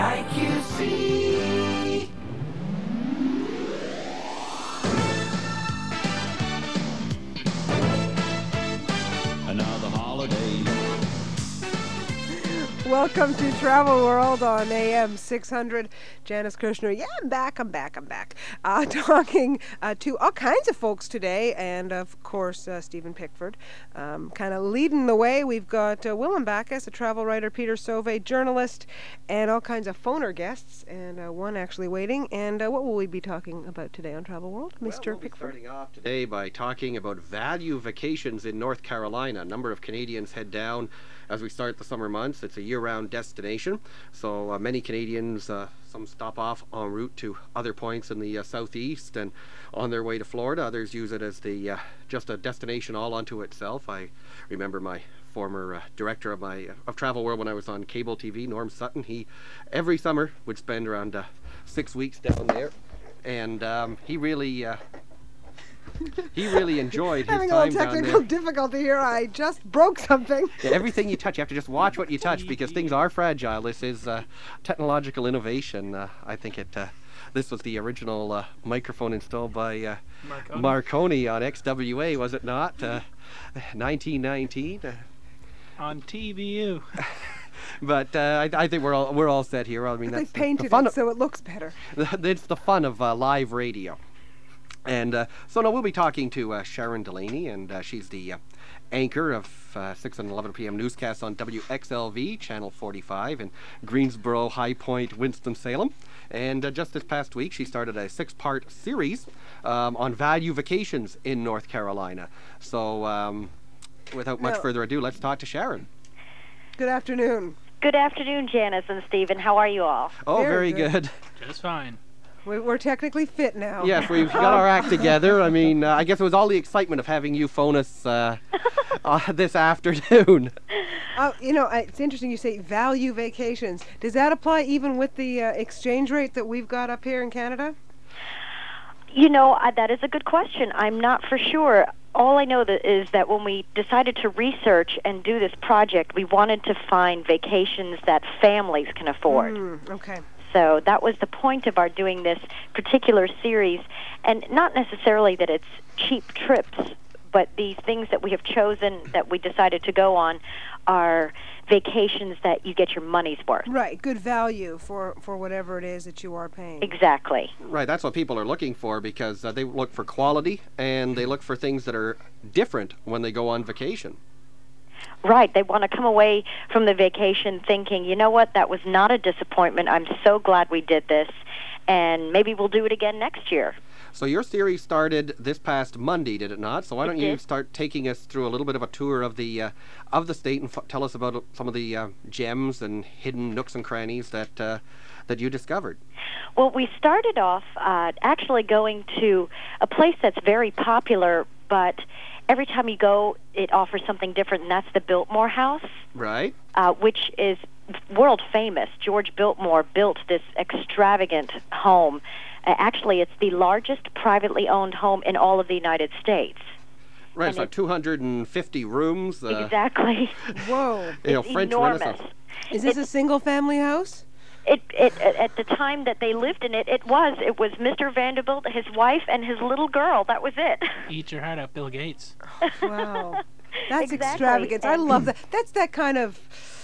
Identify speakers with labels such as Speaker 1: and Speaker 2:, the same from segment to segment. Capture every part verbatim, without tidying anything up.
Speaker 1: I Q C.
Speaker 2: Another holiday.
Speaker 3: Welcome to Travel World on A M six hundred. Janice Kirshner. Yeah, I'm back, I'm back, I'm back. Uh, talking uh, to all kinds of folks today, and of course, uh, Stephen Pickford. Um, kind of leading the way, we've got uh, Willem Backus, a travel writer, Peter Sauvé, journalist, and all kinds of phoner guests, and uh, one actually waiting. And uh, what will we be talking about today on Travel World, Mister
Speaker 4: Well, we'll
Speaker 3: Pickford?
Speaker 4: be starting off today by talking about value vacations in North Carolina. A number of Canadians head down as we start the summer months. It's a year-round destination, so uh, many Canadians, uh, some stop off en route to other points in the uh, southeast and on their way to Florida. Others use it as the uh, just a destination all unto itself. I remember my former uh, director of my uh, of Travel World when I was on cable T V, Norm Sutton. He every summer would spend around uh, six weeks down there, and um, he really. Uh, He really enjoyed his
Speaker 3: Having a
Speaker 4: time
Speaker 3: little
Speaker 4: down
Speaker 3: technical
Speaker 4: there.
Speaker 3: difficulty here. I just broke something.
Speaker 4: Yeah, everything you touch, you have to just watch what you touch because things are fragile. This is uh, technological innovation. Uh, I think it. Uh, this was the original uh, microphone installed by uh,
Speaker 5: Marconi.
Speaker 4: Marconi on X W A, was it not? Uh, nineteen nineteen. Uh,
Speaker 5: On T V U.
Speaker 4: but uh, I, I think we're all we're all set here. I mean,
Speaker 3: They
Speaker 4: that's the,
Speaker 3: painted
Speaker 4: the fun.
Speaker 3: it
Speaker 4: Of,
Speaker 3: so it looks better.
Speaker 4: it's the fun of uh, live radio. And uh, so now we'll be talking to uh, Sharon Delaney, and uh, she's the uh, anchor of uh, six and eleven p.m. newscasts on W X L V, Channel forty-five, in Greensboro, High Point, Winston-Salem. And uh, just this past week, she started a six-part series um, on value vacations in North Carolina. So um, without much
Speaker 3: Now-
Speaker 4: further ado, let's talk to Sharon.
Speaker 3: Good afternoon.
Speaker 6: Good afternoon, Janice and Stephen. How are you all?
Speaker 4: Oh,
Speaker 3: Very
Speaker 4: very
Speaker 3: good.
Speaker 4: good.
Speaker 5: Just fine.
Speaker 3: We- We're technically fit now.
Speaker 4: Yes, we've got our act together. I mean, uh, I guess it was all the excitement of having you phone us uh, uh, this afternoon.
Speaker 3: Uh, you know, I- it's interesting you say value vacations. Does that apply even with the uh, exchange rate that we've got up here in Canada?
Speaker 6: You know, uh, that is a good question. I'm not for sure. All I know that is that when we decided to research and do this project, we wanted to find vacations that families can afford.
Speaker 3: Mm, okay.
Speaker 6: So that was the point of our doing this particular series, and not necessarily that it's cheap trips, but these things that we have chosen that we decided to go on are vacations that you get your money's worth.
Speaker 3: Right, good value for, for whatever it is that you are paying.
Speaker 6: Exactly.
Speaker 4: Right, that's what people are looking for because uh, they look for quality and they look for things that are different when they go on vacation.
Speaker 6: Right. They want to come away from the vacation thinking, you know what, that was not a disappointment. I'm so glad we did this, and maybe we'll do it again next year.
Speaker 4: So your series started this past Monday, did it not? So why
Speaker 6: It
Speaker 4: don't you
Speaker 6: did.
Speaker 4: start taking us through a little bit of a tour of the uh, of the state and f- tell us about uh, some of the uh, gems and hidden nooks and crannies that uh, that you discovered.
Speaker 6: Well, we started off uh, actually going to a place that's very popular, but every time you go, it offers something different, and that's the Biltmore House,
Speaker 4: Right?
Speaker 6: uh, which is world famous. George Biltmore built this extravagant home. Uh, actually, it's the largest privately owned home in all of the United States.
Speaker 4: Right,
Speaker 6: And
Speaker 4: so
Speaker 6: it-
Speaker 4: two hundred fifty rooms. Uh,
Speaker 6: Exactly.
Speaker 3: Whoa.
Speaker 4: You know,
Speaker 6: It's
Speaker 4: French
Speaker 6: enormous.
Speaker 4: Renaissance.
Speaker 3: Is this a single-family house?
Speaker 6: It, it, at at the time that they lived in it, it was. It was Mister Vanderbilt, his wife, and his little girl. That was it.
Speaker 5: Eat your heart out, Bill Gates.
Speaker 3: Wow. That's
Speaker 6: Exactly,
Speaker 3: extravagance. I
Speaker 6: and-
Speaker 3: love that. That's that kind of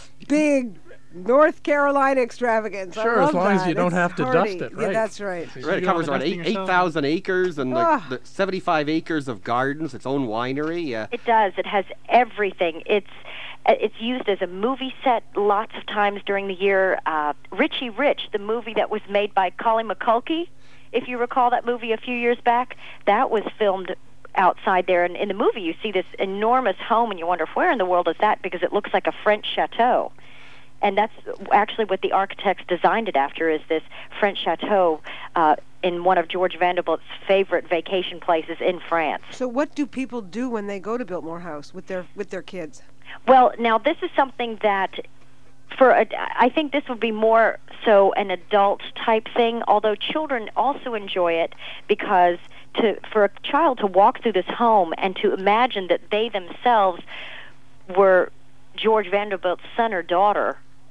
Speaker 3: big North Carolina extravagance. I
Speaker 7: Sure, as
Speaker 3: love
Speaker 7: long as
Speaker 3: that.
Speaker 7: you don't
Speaker 3: It's
Speaker 7: have to
Speaker 3: hearty.
Speaker 7: dust it,
Speaker 3: Yeah,
Speaker 7: right.
Speaker 3: that's right.
Speaker 5: So you
Speaker 4: Right, it
Speaker 5: do all
Speaker 4: covers
Speaker 5: the
Speaker 4: around
Speaker 5: dusting
Speaker 4: eight eight
Speaker 5: yourself?
Speaker 4: thousand acres and
Speaker 3: Ah.
Speaker 4: the, the seventy-five acres of gardens, its own winery. Uh,
Speaker 6: It does. It has everything. It's uh, it's used as a movie set lots of times during the year. Uh, Richie Rich, the movie that was made by Colin McCulkey, if you recall that movie a few years back, that was filmed outside there. And in the movie, you see this enormous home, and you wonder where in the world is that, because it looks like a French chateau. And that's actually what the architects designed it after, is this French chateau uh, in one of George Vanderbilt's favorite vacation places in France.
Speaker 3: So what do people do when they go to Biltmore House with their with their kids?
Speaker 6: Well, now this is something that, for a, I think this would be more so an adult type thing, although children also enjoy it, because to for a child to walk through this home and to imagine that they themselves were George Vanderbilt's son or daughter,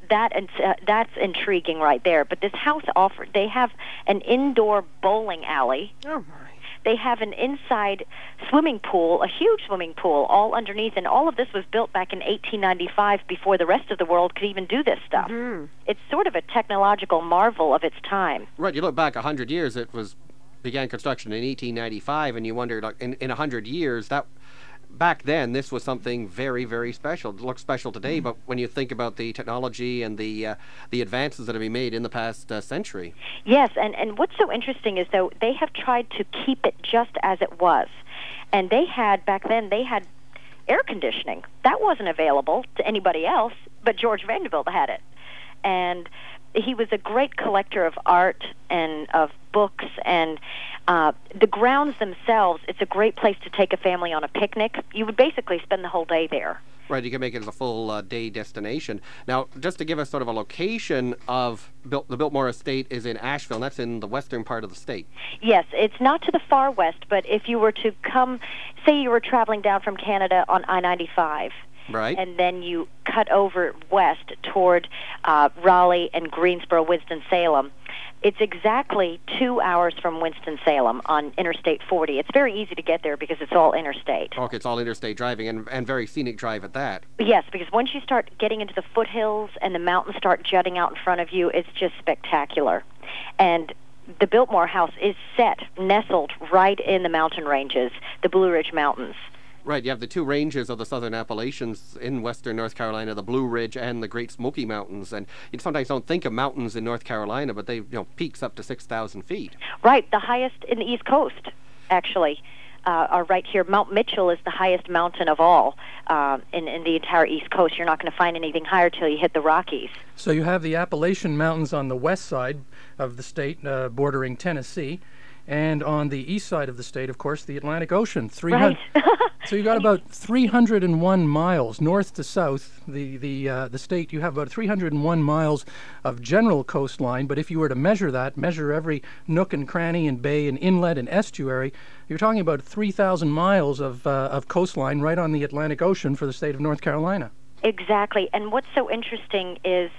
Speaker 6: that and uh, that's intriguing right there. But this house offered, they have an indoor bowling alley.
Speaker 3: Oh, my.
Speaker 6: They have an inside swimming pool, a huge swimming pool, all underneath, and all of this was built back in eighteen ninety-five before the rest of the world could even do this stuff.
Speaker 3: Mm-hmm.
Speaker 6: It's sort of a technological marvel of its time.
Speaker 4: Right, you look back one hundred years, it was began construction in eighteen ninety-five, and you wonder, like, in, in one hundred years, that back then, this was something very, very special. It looks special today, but when you think about the technology and the uh, the advances that have been made in the past uh, century.
Speaker 6: Yes, and, and what's so interesting is, though, they have tried to keep it just as it was. And they had, back then, they had air conditioning. That wasn't available to anybody else, but George Vanderbilt had it. And he was a great collector of art and of books, and uh, the grounds themselves, it's a great place to take a family on a picnic. You would basically spend the whole day there.
Speaker 4: Right, you can make it as a full uh, day destination. Now, just to give us sort of a location of Bil- the Biltmore Estate is in Asheville, and that's in the western part of the state.
Speaker 6: Yes, it's not to the far west, but if you were to come, say you were traveling down from Canada on I ninety-five,
Speaker 4: Right.
Speaker 6: and then you cut over west toward uh, Raleigh and Greensboro, Winston-Salem. It's exactly two hours from Winston-Salem on Interstate forty. It's very easy to get there because it's all interstate.
Speaker 4: Okay, it's all interstate driving, and, and very scenic drive at that.
Speaker 6: Yes, because once you start getting into the foothills and the mountains start jutting out in front of you, it's just spectacular. And the Biltmore House is set, nestled right in the mountain ranges, the Blue Ridge Mountains.
Speaker 4: Right, you have the two ranges of the Southern Appalachians in western North Carolina, the Blue Ridge and the Great Smoky Mountains. And you sometimes don't think of mountains in North Carolina, but they, you know, peaks up to six thousand feet.
Speaker 6: Right, the highest in the East Coast, actually, uh, are right here. Mount Mitchell is the highest mountain of all uh, in, in the entire East Coast. You're not going to find anything higher till you hit the Rockies.
Speaker 7: So you have the Appalachian Mountains on the west side of the state, uh, bordering Tennessee. And on the east side of the state, of course, the Atlantic Ocean. three hundred
Speaker 6: Right.
Speaker 7: So you got about three hundred one miles north to south. The the uh, the state, you have about three hundred one miles of general coastline. But if you were to measure that, measure every nook and cranny and bay and inlet and estuary, you're talking about three thousand miles of uh, of coastline right on the Atlantic Ocean for the state of North Carolina.
Speaker 6: Exactly. And what's so interesting is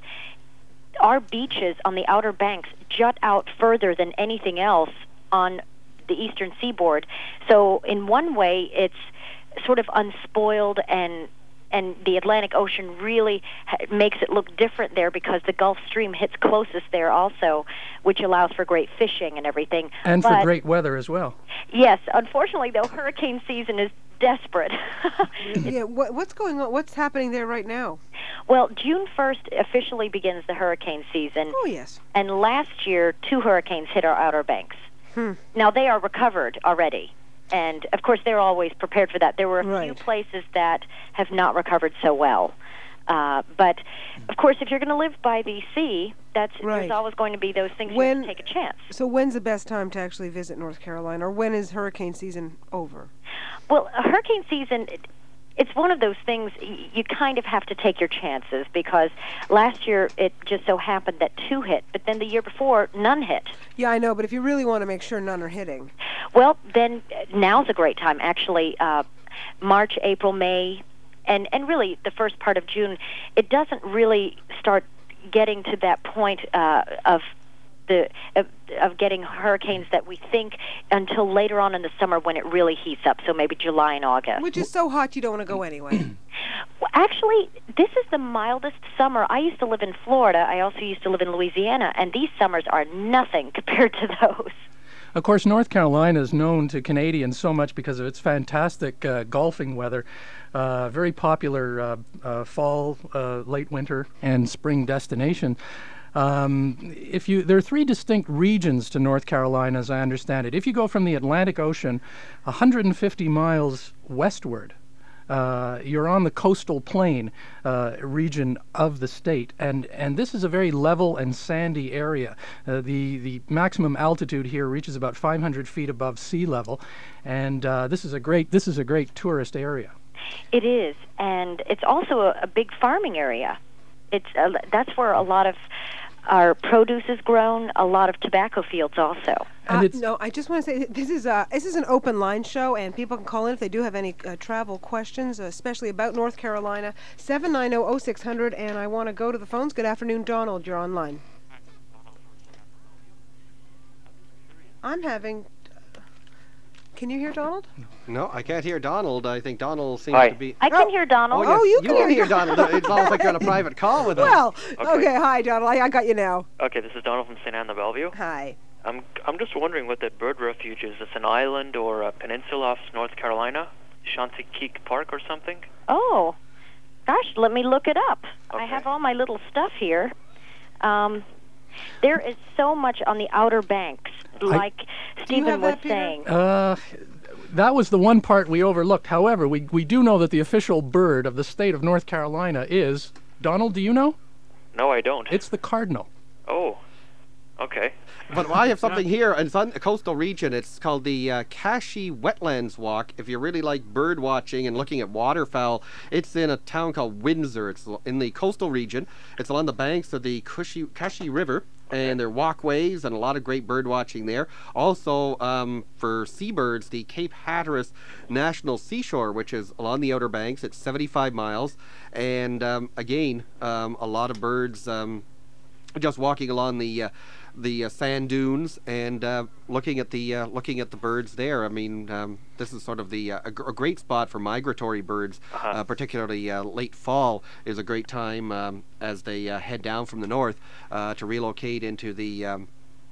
Speaker 6: our beaches on the Outer Banks jut out further than anything else on the eastern seaboard. So in one way, it's sort of unspoiled, and and the Atlantic Ocean really ha- makes it look different there because the Gulf Stream hits closest there also, which allows for great fishing and everything.
Speaker 7: And
Speaker 6: But,
Speaker 7: for great weather as well.
Speaker 6: Yes, unfortunately, though, hurricane season is desperate.
Speaker 3: Yeah, what, what's going on? What's happening there right now?
Speaker 6: Well, June first officially begins the hurricane season,
Speaker 3: Oh, yes.
Speaker 6: and last year two hurricanes hit our Outer Banks.
Speaker 3: Hmm.
Speaker 6: Now, they are recovered already, and, of course, they're always prepared for that. There were a few
Speaker 3: Right.
Speaker 6: places that have not recovered so well. Uh, but, of course, if you're going to live by the sea, that's
Speaker 3: Right.
Speaker 6: there's always going to be those things you
Speaker 3: When-
Speaker 6: have to take a chance.
Speaker 3: So when's the best time to actually visit North Carolina, or when is hurricane season over?
Speaker 6: Well, a hurricane season, it, it's one of those things y- you kind of have to take your chances, because last year it just so happened that two hit, but then the year before none hit.
Speaker 3: Yeah, I know, but if you really want to make sure none are hitting.
Speaker 6: Well, then uh, now's a great time, actually. Uh, March, April, May, and, and really the first part of June, it doesn't really start getting to that point uh, of the of, of getting hurricanes that we think until later on in the summer when it really heats up, so maybe July and August.
Speaker 3: Which is so hot you don't want to go anyway.
Speaker 6: Well, actually, this is the mildest summer. I used to live in Florida. I also used to live in Louisiana, and these summers are nothing compared to those.
Speaker 7: Of course, North Carolina is known to Canadians so much because of its fantastic uh, golfing weather. Uh, very popular uh, uh, fall, uh, late winter, and spring destination. Um, if you, there are three distinct regions to North Carolina, as I understand it. If you go from the Atlantic Ocean one hundred fifty miles westward, Uh, you're on the coastal plain uh, region of the state, and, and this is a very level and sandy area. Uh, the, the maximum altitude here reaches about five hundred feet above sea level, and uh, this is a great this is a great tourist area.
Speaker 6: It is, and it's also a, a big farming area. It's uh, that's where a lot of our produce is grown, a lot of tobacco fields also.
Speaker 7: And
Speaker 3: Uh,
Speaker 7: it's
Speaker 3: no, I just want to say this is a this is an open line show, and people can call in if they do have any uh, travel questions, uh, especially about North Carolina. seven nine zero oh six hundred, and I want to go to the phones. Good afternoon, Donald. You're online. I'm having. Can you hear Donald?
Speaker 4: No, I can't hear Donald. I think Donald seems
Speaker 8: Hi.
Speaker 4: to be.
Speaker 6: I can
Speaker 3: Oh.
Speaker 6: hear Donald.
Speaker 3: Oh, you
Speaker 4: you
Speaker 3: can
Speaker 4: can
Speaker 3: hear
Speaker 4: hear Donald. It's almost like you're on a private call with him.
Speaker 3: Well,
Speaker 8: Okay.
Speaker 3: okay. Hi, Donald. I, I got you now.
Speaker 8: Okay, this is Donald from Saint Anne de Bellevue.
Speaker 3: Hi.
Speaker 8: I'm I'm just wondering what that bird refuge is. It's an island or a peninsula off North Carolina, Chanticleer Park or something.
Speaker 6: Oh, gosh, let me look it up. I
Speaker 8: Okay.
Speaker 6: have all my little stuff here. Um, there is so much on the Outer Banks, like Stephen
Speaker 3: have
Speaker 6: was
Speaker 3: that, Peter?
Speaker 6: saying.
Speaker 7: Uh, that was the one part we overlooked. However, we, we do know that the official bird of the state of North Carolina is, Donald, do you know?
Speaker 8: No, I don't.
Speaker 7: It's the cardinal.
Speaker 8: Oh, okay.
Speaker 4: But I have something here. It's on the coastal region. It's called the uh, Cache Wetlands Walk. If you really like bird watching and looking at waterfowl, it's in a town called Windsor. It's in the coastal region. It's along the banks of the Cache, Cache River. And there are walkways and a lot of great bird watching there. Also, um, for seabirds, the Cape Hatteras National Seashore, which is along the Outer Banks, it's seventy-five miles. And um, again, um, a lot of birds um, just walking along the uh, the uh, sand dunes and uh, looking at the uh, looking at the birds there. I mean, um, this is sort of the uh, a, gr- a great spot for migratory birds,
Speaker 8: Uh-huh.
Speaker 4: uh, particularly uh, late fall is a great time um, as they uh, head down from the north uh, to relocate into the um,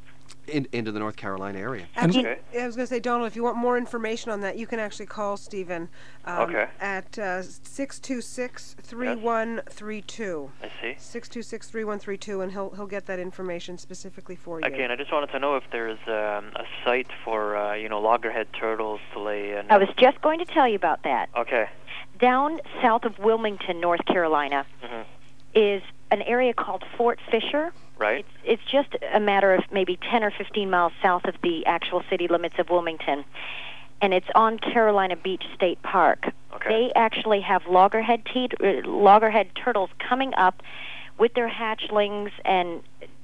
Speaker 4: in, into the North Carolina area.
Speaker 3: Actually,
Speaker 8: Okay.
Speaker 3: I was going to say, Donald, if you want more information on that, you can actually call Stephen um,
Speaker 8: Okay.
Speaker 3: at uh, six two six, three one three two.
Speaker 8: I see.
Speaker 3: six two six, three one three two, and he'll he'll get that information specifically for you.
Speaker 8: Again, I just wanted to know if there's um, a site for uh, you know loggerhead turtles to lay. A
Speaker 6: I was just going to tell you about that.
Speaker 8: Okay.
Speaker 6: Down south of Wilmington, North Carolina,
Speaker 8: Mhm.
Speaker 6: is an area called Fort Fisher.
Speaker 8: Right.
Speaker 6: It's, it's just a matter of maybe ten or fifteen miles south of the actual city limits of Wilmington. And it's on Carolina Beach State Park.
Speaker 8: Okay.
Speaker 6: They actually have loggerhead, te- uh, loggerhead turtles coming up with their hatchlings and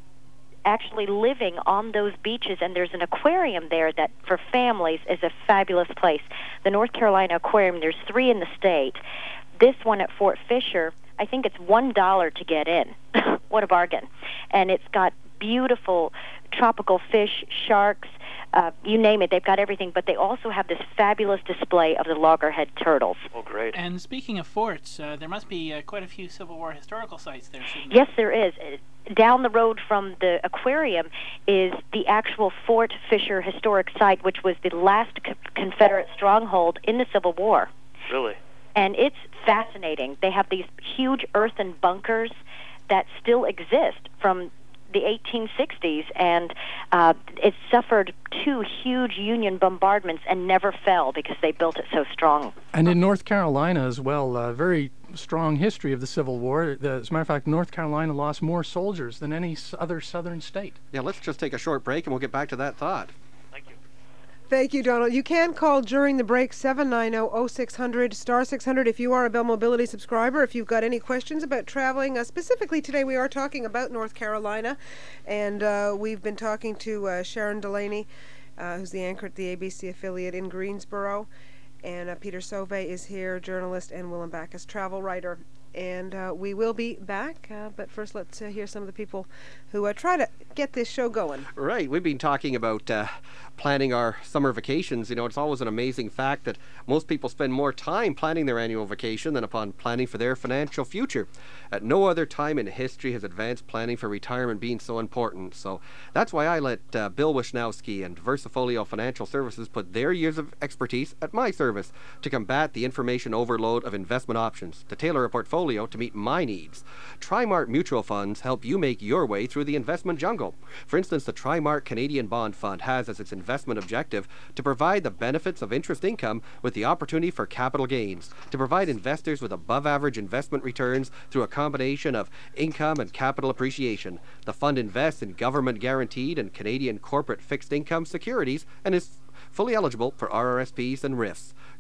Speaker 6: actually living on those beaches. And there's an aquarium there that, for families, is a fabulous place. The North Carolina Aquarium, there's three in the state. This one at Fort Fisher, I think it's one dollar to get in. What a bargain. And it's got beautiful tropical fish, sharks, uh, you name it. They've got everything. But they also have this fabulous display of the loggerhead turtles.
Speaker 8: Oh, great.
Speaker 5: And speaking of forts, uh, there must be uh, quite a few Civil War historical sites there, shouldn't there?
Speaker 6: Yes, there is. Uh, Down the road from the aquarium is the actual Fort Fisher Historic Site, which was the last co- Confederate stronghold in the Civil War.
Speaker 8: Really?
Speaker 6: And it's fascinating. They have these huge earthen bunkers that still exist from the eighteen sixties, and uh, it suffered two huge Union bombardments and never fell because they built it so strong.
Speaker 7: And in North Carolina as well, a very strong history of the Civil War. The- As a matter of fact, North Carolina lost more soldiers than any s- other southern state.
Speaker 4: Yeah, let's just take a short break and we'll get back to that thought.
Speaker 8: Thank you.
Speaker 3: Thank you, Donald. You can call during the break, seven nine zero, oh six hundred, star six hundred, if you are a Bell Mobility subscriber. If you've got any questions about traveling, uh, specifically today we are talking about North Carolina, and uh, we've been talking to uh, Sharon Delaney, uh, who's the anchor at the A B C affiliate in Greensboro, and uh, Peter Sauvé is here, journalist, and Willem Backus, travel writer. And uh, we will be back, uh, but first let's uh, hear some of the people who uh, try to get this show going.
Speaker 4: Right, we've been talking about uh, planning our summer vacations. You know, it's always an amazing fact that most people spend more time planning their annual vacation than upon planning for their financial future. At no other time in history has advanced planning for retirement been so important. So that's why I let uh, Bill Wisnowski and Versafolio Financial Services put their years of expertise at my service to combat the information overload of investment options, to tailor a portfolio to meet my needs. TriMart Mutual Funds help you make your way through the investment jungle. For instance, the TriMart Canadian Bond Fund has as its investment objective to provide the benefits of interest income with the opportunity for capital gains, to provide investors with above average investment returns through a combination of income and capital appreciation. The fund invests in government guaranteed and Canadian corporate fixed income securities and is fully eligible for R R S Ps and R I Fs.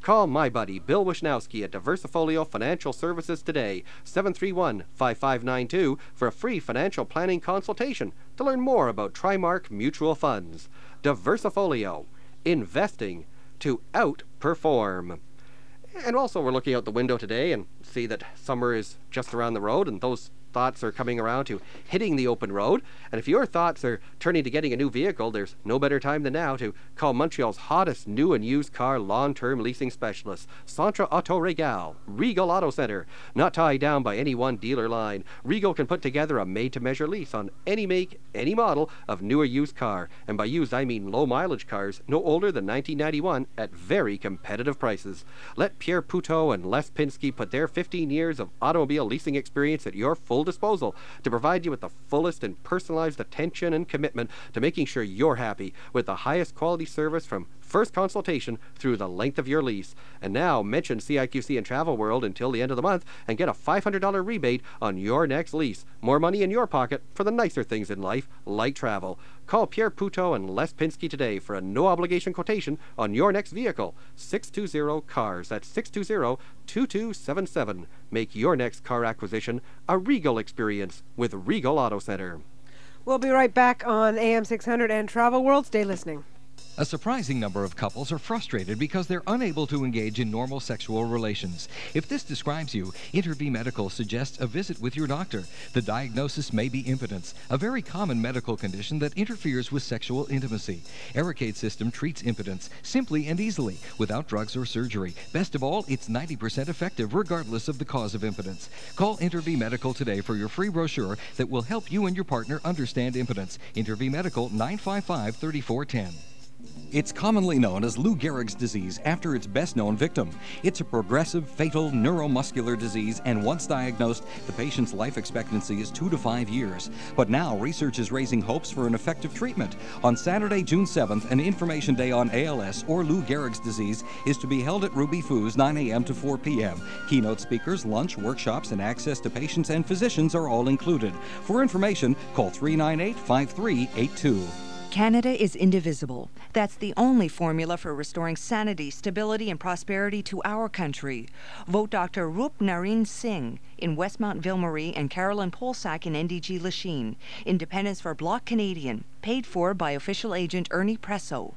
Speaker 4: Call my buddy Bill Wisnowski at Diversifolio Financial Services today, seven three one, five five nine two, for a free financial planning consultation to learn more about Trimark Mutual Funds. Diversifolio, investing to outperform. And also, we're looking out the window today and see that summer is just around the road, and those thoughts are coming around to hitting the open road. And if your thoughts are turning to getting a new vehicle, there's no better time than now to call Montreal's hottest new and used car long-term leasing specialist, Centre Auto Regal, Regal Auto Center. Not tied down by any one dealer line, Regal can put together a made-to-measure lease on any make, any model of new or used car. And by used, I mean low-mileage cars, no older than nineteen ninety-one, at very competitive prices. Let Pierre Poutot and Les Pinsky put their fifteen years of automobile leasing experience at your full disposal to provide you with the fullest and personalized attention and commitment to making sure you're happy with the highest quality service from first consultation through the length of your lease. And now mention C I Q C and Travel World until the end of the month and get a five hundred dollars rebate on your next lease. More money in your pocket for the nicer things in life, like travel. Call Pierre Poutot and Les Pinsky today for a no-obligation quotation on your next vehicle. six two zero C A R S. That's six two zero, two two seven seven. Make your next car acquisition a Regal experience with Regal Auto Center.
Speaker 3: We'll be right back on A M six hundred and Travel World. Stay listening.
Speaker 9: A surprising number of couples are frustrated because they're unable to engage in normal sexual relations. If this describes you, Intervie Medical suggests a visit with your doctor. The diagnosis may be impotence, a very common medical condition that interferes with sexual intimacy. Aricade System treats impotence simply and easily, without drugs or surgery. Best of all, it's ninety percent effective regardless of the cause of impotence. Call Intervie Medical today for your free brochure that will help you and your partner understand impotence. Intervie Medical, nine five five, three four one zero. It's commonly known as Lou Gehrig's disease after its best-known victim. It's a progressive, fatal neuromuscular disease, and once diagnosed, the patient's life expectancy is two to five years. But now, research is raising hopes for an effective treatment. On Saturday, June seventh, an information day on A L S or Lou Gehrig's disease is to be held at Ruby Foos, nine a.m. to four p.m. Keynote speakers, lunch, workshops, and access to patients and physicians are all included. For information, call three nine eight, five three eight two.
Speaker 10: Canada is indivisible. That's the only formula for restoring sanity, stability, and prosperity to our country. Vote Doctor Rup Nareen Singh in Westmount Ville-Marie and Carolyn Polsack in N D G Lachine. Independence for Bloc Canadian. Paid for by official agent Ernie Presso.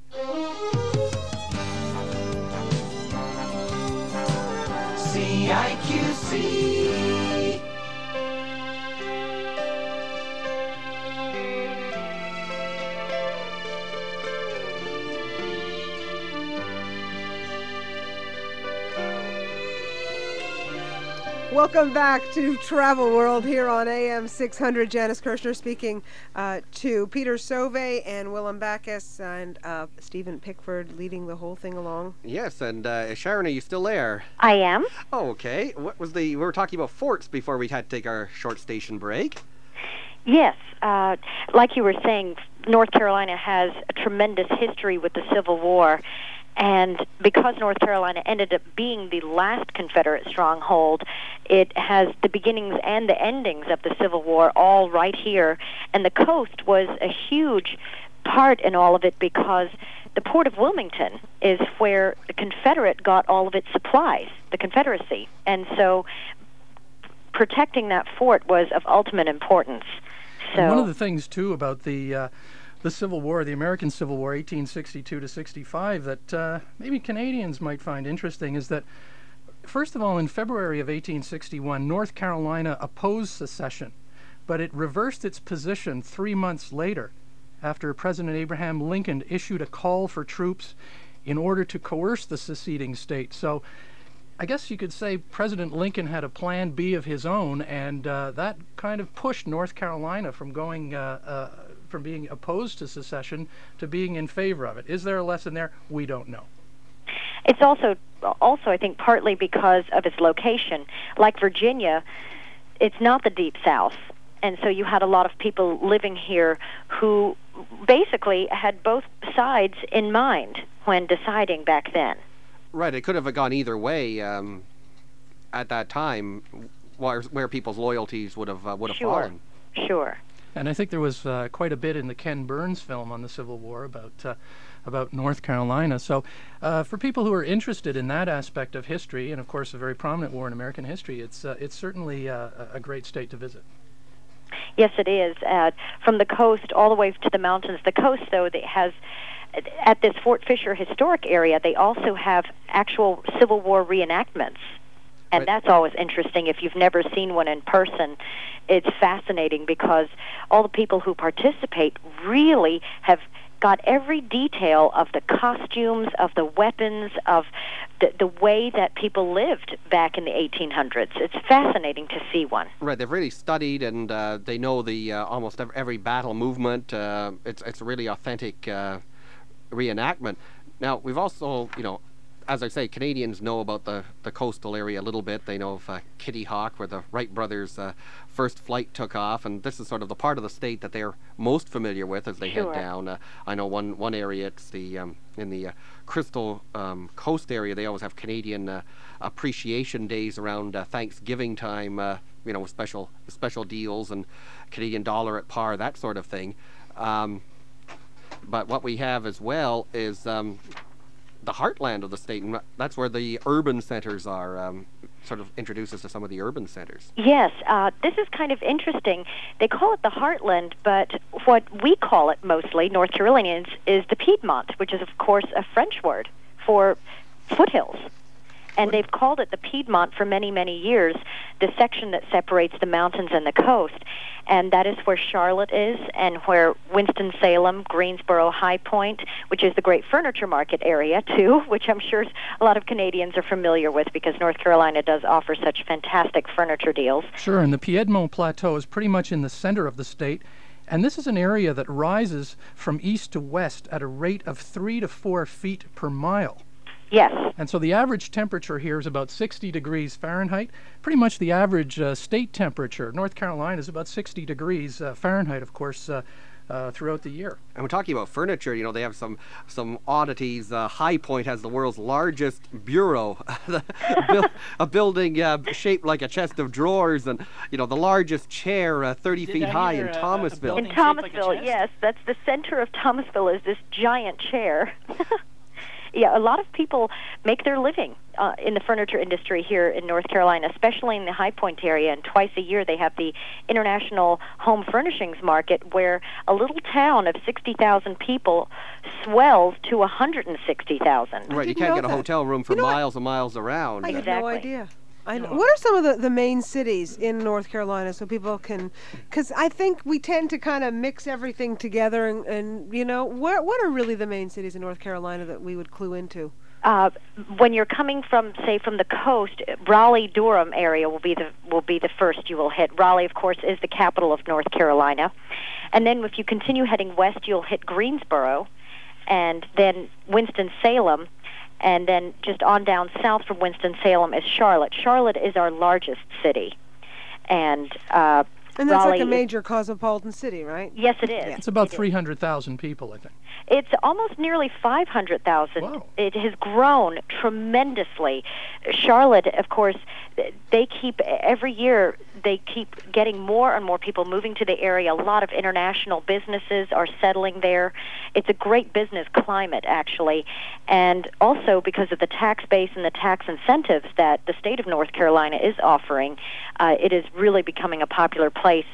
Speaker 1: C I Q C.
Speaker 3: Welcome back to Travel World here on A M six hundred. Janice Kirshner speaking uh, to Peter Sauvé and Willem Backus and uh, Stephen Pickford leading the whole thing along.
Speaker 4: Yes, and uh, Sharon, are you still there?
Speaker 6: I am.
Speaker 4: Oh, okay. What was the? We were talking about forts before we had to take our short station break.
Speaker 6: Yes, uh, like you were saying, North Carolina has a tremendous history with the Civil War. And because North Carolina ended up being the last Confederate stronghold, it has the beginnings and the endings of the Civil War all right here. And the coast was a huge part in all of it because the port of Wilmington is where the Confederate got all of its supplies, the Confederacy. And so protecting that fort was of ultimate importance. So
Speaker 7: And one of the things, too, about the... Uh, The Civil War, the American Civil War, eighteen sixty-two to sixty-five, that uh, maybe Canadians might find interesting is that, first of all, in February of eighteen sixty-one, North Carolina opposed secession, but it reversed its position three months later after President Abraham Lincoln issued a call for troops in order to coerce the seceding state. So I guess you could say President Lincoln had a plan B of his own, and uh, that kind of pushed North Carolina from going... Uh, uh, from being opposed to secession to being in favor of it. Is there a lesson there? We don't know.
Speaker 6: It's also, also I think, partly because of its location. Like Virginia, it's not the Deep South. And so you had a lot of people living here who basically had both sides in mind when deciding back then.
Speaker 4: Right, it could have gone either way um, at that time, where, where people's loyalties would have uh, would have
Speaker 6: Sure.
Speaker 4: fallen.
Speaker 6: Sure.
Speaker 7: And I think there was uh, quite a bit in the Ken Burns film on the Civil War about uh, about North Carolina. So uh, for people who are interested in that aspect of history, and of course a very prominent war in American history, it's uh, it's certainly uh, a great state to visit.
Speaker 6: Yes, it is. Uh, from the coast all the way to the mountains. The coast, though, that has, at this Fort Fisher historic area, they also have actual Civil War reenactments. And
Speaker 4: Right.
Speaker 6: that's always interesting. If you've never seen one in person, it's fascinating because all the people who participate really have got every detail of the costumes, of the weapons, of the, the way that people lived back in the eighteen hundreds. It's fascinating to see one.
Speaker 4: Right, they've really studied and uh, they know the uh, almost ev- every battle movement. Uh, it's it's a really authentic uh, reenactment. Now we've also, you know, as I say, Canadians know about the, the coastal area a little bit. They know of uh, Kitty Hawk, where the Wright brothers' uh, first flight took off, and this is sort of the part of the state that they're most familiar with as they
Speaker 6: Sure.
Speaker 4: head down. Uh, I know one one area, it's the um, in the uh, Crystal um, Coast area. They always have Canadian uh, appreciation days around uh, Thanksgiving time. Uh, you know, with special special deals and Canadian dollar at par, that sort of thing. Um, but what we have as well is um, the heartland of the state, and that's where the urban centers are. Um, sort of introduces to some of the urban centers.
Speaker 6: Yes, uh, this is kind of interesting. They call it the Heartland, but what we call it mostly, North Carolinians, is the Piedmont, which is, of course, a French word for foothills. And they've called it the Piedmont for many, many years, the section that separates the mountains and the coast. And that is where Charlotte is and where Winston-Salem, Greensboro, High Point, which is the great furniture market area, too, which I'm sure a lot of Canadians are familiar with because North Carolina does offer such fantastic furniture deals.
Speaker 7: Sure, and the Piedmont Plateau is pretty much in the center of the state. And this is an area that rises from east to west at a rate of three to four feet per mile.
Speaker 6: Yes.
Speaker 7: And so the average temperature here is about sixty degrees Fahrenheit. Pretty much the average uh, state temperature. North Carolina is about sixty degrees uh, Fahrenheit, of course, uh, uh, throughout the year.
Speaker 4: And we're talking about furniture. You know, they have some some oddities. Uh, High Point has the world's largest bureau, a building uh, shaped like a chest of drawers, and you know the largest chair, uh, thirty
Speaker 5: Did
Speaker 4: feet
Speaker 5: I
Speaker 4: high
Speaker 5: hear
Speaker 4: in
Speaker 5: a- a
Speaker 4: Thomasville.
Speaker 5: building
Speaker 6: In
Speaker 5: shaped like a
Speaker 6: Thomasville,
Speaker 5: chest?
Speaker 6: yes, that's the center of Thomasville is this giant chair. Yeah, a lot of people make their living uh, in the furniture industry here in North Carolina, especially in the High Point area. And twice a year they have the International Home Furnishings Market, where a little town of sixty thousand people swells to one hundred sixty thousand.
Speaker 4: Right, you
Speaker 3: didn't
Speaker 4: can't
Speaker 3: know
Speaker 4: get a
Speaker 3: that.
Speaker 4: hotel room for
Speaker 3: You know what?
Speaker 4: miles and miles around.
Speaker 3: I
Speaker 4: Uh,
Speaker 3: had no
Speaker 6: Exactly.
Speaker 3: idea. I know. What are some of the, the main cities in North Carolina so people can, because I think we tend to kind of mix everything together and, and you know, what, what are really the main cities in North Carolina that we would clue into?
Speaker 6: Uh, when you're coming from, say, from the coast, Raleigh-Durham area will be the will be the first you will hit. Raleigh, of course, is the capital of North Carolina, and then if you continue heading west, you'll hit Greensboro, and then Winston-Salem, and then just on down south from Winston-Salem is Charlotte. Charlotte is our largest city, and uh,
Speaker 3: And that's
Speaker 6: Raleigh
Speaker 3: like a
Speaker 6: is-
Speaker 3: major cosmopolitan city, right?
Speaker 6: yes, it is.
Speaker 7: It's about
Speaker 6: It is.
Speaker 7: three hundred thousand people, I think.
Speaker 6: It's almost nearly five hundred thousand.
Speaker 7: Wow.
Speaker 6: It has grown tremendously. Charlotte, of course, they keep, every year, they keep getting more and more people moving to the area. A lot of international businesses are settling there. It's a great business climate, actually. And also because of the tax base and the tax incentives that the state of North Carolina is offering, uh, it is really becoming a popular place.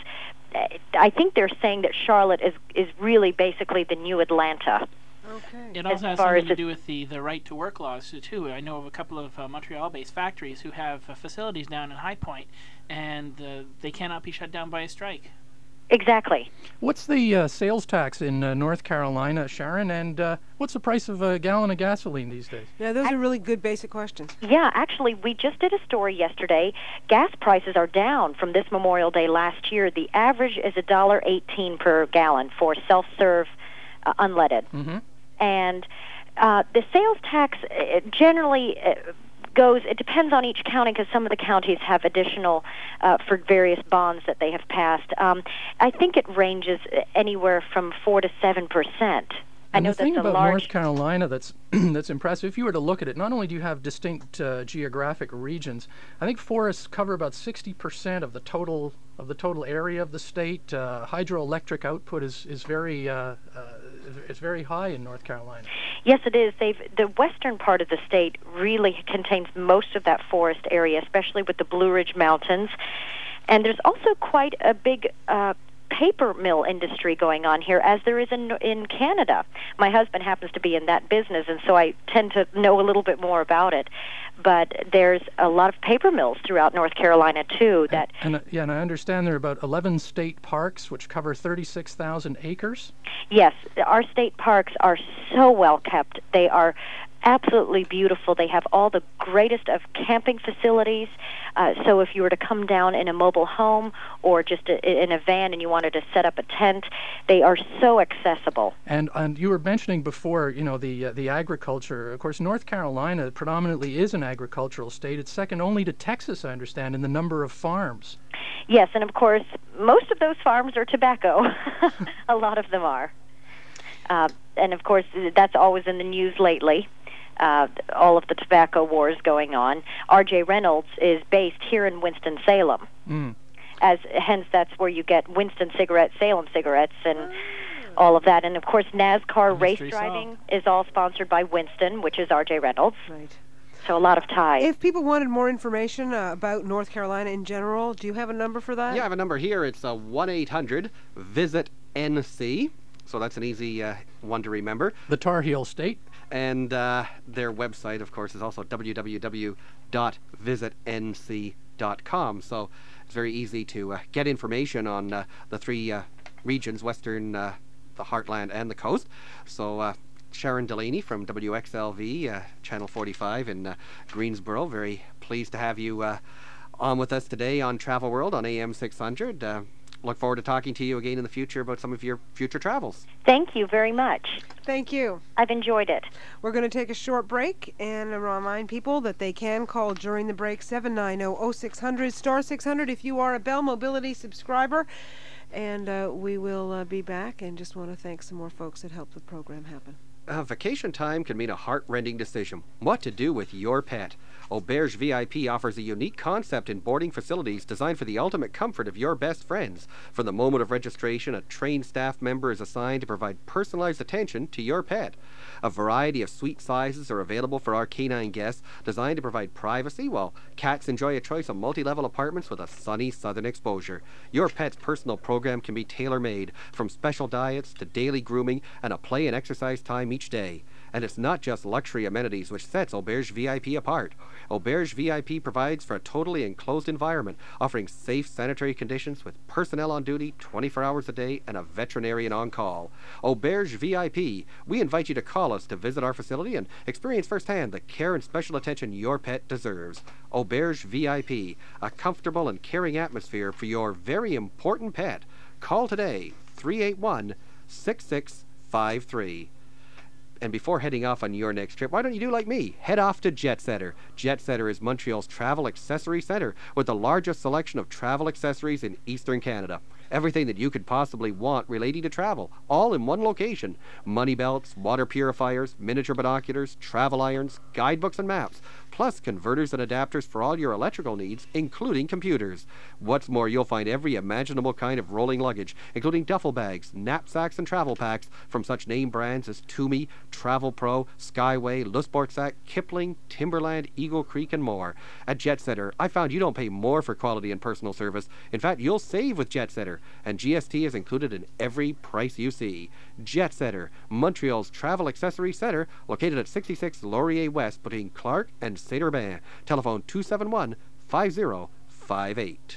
Speaker 6: I think they're saying that Charlotte is is really basically the new Atlanta.
Speaker 3: Okay.
Speaker 5: It
Speaker 6: As
Speaker 5: also has
Speaker 6: far
Speaker 5: something
Speaker 6: as
Speaker 5: to
Speaker 6: it-
Speaker 5: do with the, the right to work laws too. I know of a couple of uh, Montreal-based factories who have uh, facilities down in High Point, and uh, they cannot be shut down by a strike.
Speaker 6: Exactly.
Speaker 7: What's the uh, sales tax in uh, North Carolina, Sharon, and uh, what's the price of a gallon of gasoline these days?
Speaker 3: Yeah, those are really good basic questions.
Speaker 6: Yeah, actually, we just did a story yesterday. Gas prices are down from this Memorial Day last year. The average is a dollar eighteen per gallon for self-serve uh, unleaded.
Speaker 7: Mm-hmm.
Speaker 6: And uh, the sales tax uh, generally uh, goes, it depends on each county because some of the counties have additional uh, for various bonds that they have passed. Um, I think it ranges anywhere from four to seven percent. I
Speaker 7: And
Speaker 6: know
Speaker 7: the thing
Speaker 6: that's a
Speaker 7: about
Speaker 6: large.
Speaker 7: North Carolina that's that's impressive, if you were to look at it, not only do you have distinct uh, geographic regions, I think forests cover about sixty percent of the total of the total area of the state. Uh, hydroelectric output is is very uh, uh, it's very high in North Carolina.
Speaker 6: Yes, it is. They've the western part of the state really contains most of that forest area, especially with the Blue Ridge Mountains. And there's also quite a big uh, paper mill industry going on here, as there is in in Canada. My husband happens to be in that business, and so I tend to know a little bit more about it. But there's a lot of paper mills throughout North Carolina too. That
Speaker 7: and, and yeah, and I understand there are about eleven state parks which cover thirty-six thousand acres.
Speaker 6: Yes, our state parks are so well kept. They are absolutely beautiful. They have all the greatest of camping facilities. Uh, so if you were to come down in a mobile home or just a, in a van and you wanted to set up a tent, they are so accessible.
Speaker 7: And and you were mentioning before, you know, the uh, the agriculture. Of course, North Carolina predominantly is an agricultural state. It's second only to Texas, I understand, in the number of farms.
Speaker 6: Yes, and of course, most of those farms are tobacco. A lot of them are. Uh, and of course, that's always in the news lately. Uh, all of the tobacco wars going on. R J Reynolds is based here in Winston-Salem.
Speaker 7: Mm.
Speaker 6: As hence, that's where you get Winston cigarettes, Salem cigarettes, and all of that. And of course, NASCAR race driving is all sponsored by Winston, which is R J Reynolds.
Speaker 3: Right.
Speaker 6: So a lot of ties.
Speaker 3: If people wanted more information uh, about North Carolina in general, do you have a number for that?
Speaker 4: Yeah, I have a number here. It's uh, one eight hundred visit N C. So that's an easy uh, one to remember.
Speaker 7: The Tar Heel State.
Speaker 4: And uh, their website, of course, is also w w w dot visit n c dot com. So it's very easy to uh, get information on uh, the three uh, regions, Western, uh, the Heartland, and the Coast. So uh, Sharon Delaney from W X L V, uh, Channel forty-five in uh, Greensboro. Very pleased to have you uh, on with us today on Travel World on A M six hundred. Uh, look forward to talking to you again in the future about some of your future travels.
Speaker 6: Thank you very much.
Speaker 3: Thank you.
Speaker 6: I've enjoyed it.
Speaker 3: We're going to take a short break and remind people that they can call during the break seven nine zero oh six hundred, star six hundred if you are a Bell Mobility subscriber. And uh, we will uh, be back, and just want to thank some more folks that helped the program happen.
Speaker 4: Uh, vacation time can mean a heart-rending decision. What to do with your pet. Auberge V I P offers a unique concept in boarding facilities designed for the ultimate comfort of your best friends. From the moment of registration, a trained staff member is assigned to provide personalized attention to your pet. A variety of suite sizes are available for our canine guests, designed to provide privacy, while cats enjoy a choice of multi-level apartments with a sunny southern exposure. Your pet's personal program can be tailor-made, from special diets to daily grooming and a play and exercise time each day. And it's not just luxury amenities which sets Auberge V I P apart. Auberge V I P provides for a totally enclosed environment, offering safe sanitary conditions with personnel on duty twenty-four hours a day and a veterinarian on call. Auberge V I P, we invite you to call us to visit our facility and experience firsthand the care and special attention your pet deserves. Auberge V I P, a comfortable and caring atmosphere for your very important pet. Call today, three eight one, six six five three. And before heading off on your next trip, why don't you do like me? Head off to Jetsetter. Jetsetter is Montreal's travel accessory center with the largest selection of travel accessories in Eastern Canada. Everything that you could possibly want relating to travel, all in one location. Money belts, water purifiers, miniature binoculars, travel irons, guidebooks and maps, plus converters and adapters for all your electrical needs, including computers. What's more, you'll find every imaginable kind of rolling luggage, including duffel bags, knapsacks, and travel packs from such name brands as Toomey, Travel Pro, Skyway, Le Sportsac, Kipling, Timberland, Eagle Creek, and more. At Jetsetter, I found you don't pay more for quality and personal service. In fact, you'll save with Jetsetter, and G S T is included in every price you see. Jetsetter, Montreal's travel accessory center, located at sixty-six Laurier West between Clark and Saint-Urbain. Telephone two seven one, five zero five eight.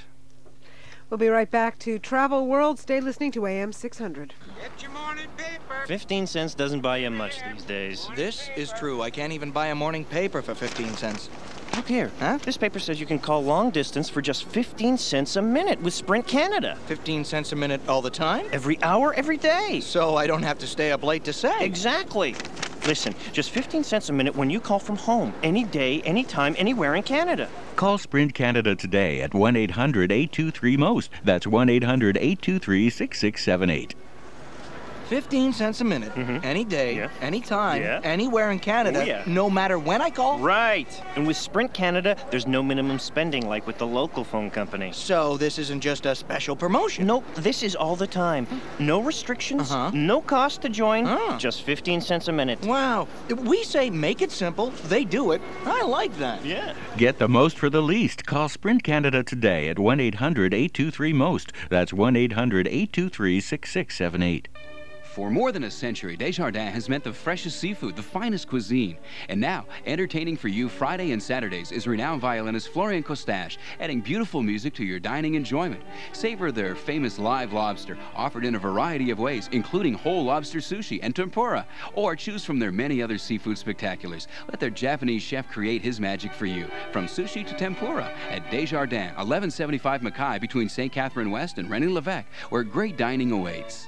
Speaker 3: We'll be right back to Travel World. Stay listening to A M six hundred.
Speaker 1: Get your morning paper.
Speaker 11: fifteen cents doesn't buy you much these days.
Speaker 12: This is true. I can't even buy a morning paper for fifteen cents.
Speaker 11: Look here.
Speaker 12: Huh?
Speaker 11: This paper says you can call long distance for just fifteen cents a minute with Sprint Canada.
Speaker 12: fifteen cents a minute all the time?
Speaker 11: Every hour, every day.
Speaker 12: So I don't have to stay up late to say.
Speaker 11: Exactly. Listen, just fifteen cents a minute when you call from home, any day, anytime, anywhere in Canada.
Speaker 13: Call Sprint Canada today at one eight hundred, eight two three, M O S T. That's one eight hundred, eight two three, six six seven eight.
Speaker 12: fifteen cents a minute,
Speaker 11: Mhm.
Speaker 12: any day,
Speaker 11: Yeah.
Speaker 12: any time,
Speaker 11: Yeah.
Speaker 12: anywhere in Canada,
Speaker 11: Oh, yeah.
Speaker 12: no matter when I call?
Speaker 11: Right. And with Sprint Canada, there's no minimum spending like with the local phone company.
Speaker 12: So this isn't just a special promotion?
Speaker 11: Nope, this is all the time. No restrictions,
Speaker 12: Uh-huh.
Speaker 11: no cost to join,
Speaker 12: Ah.
Speaker 11: just fifteen cents a minute.
Speaker 12: Wow. We say make it simple, they do it. I like that.
Speaker 11: Yeah.
Speaker 13: Get the most for the least. Call Sprint Canada today at one eight hundred eight two three most. That's one eight hundred eight two three six six seven eight.
Speaker 14: For more than a century, Desjardins has meant the freshest seafood, the finest cuisine. And now, entertaining for you Friday and Saturdays is renowned violinist Florian Costache, adding beautiful music to your dining enjoyment. Savor their famous live lobster, offered in a variety of ways, including whole lobster sushi and tempura. Or choose from their many other seafood spectaculars. Let their Japanese chef create his magic for you. From sushi to tempura at Desjardins, eleven seventy-five Mackay between Saint Catherine West and Rennes-Levesque, where great dining awaits.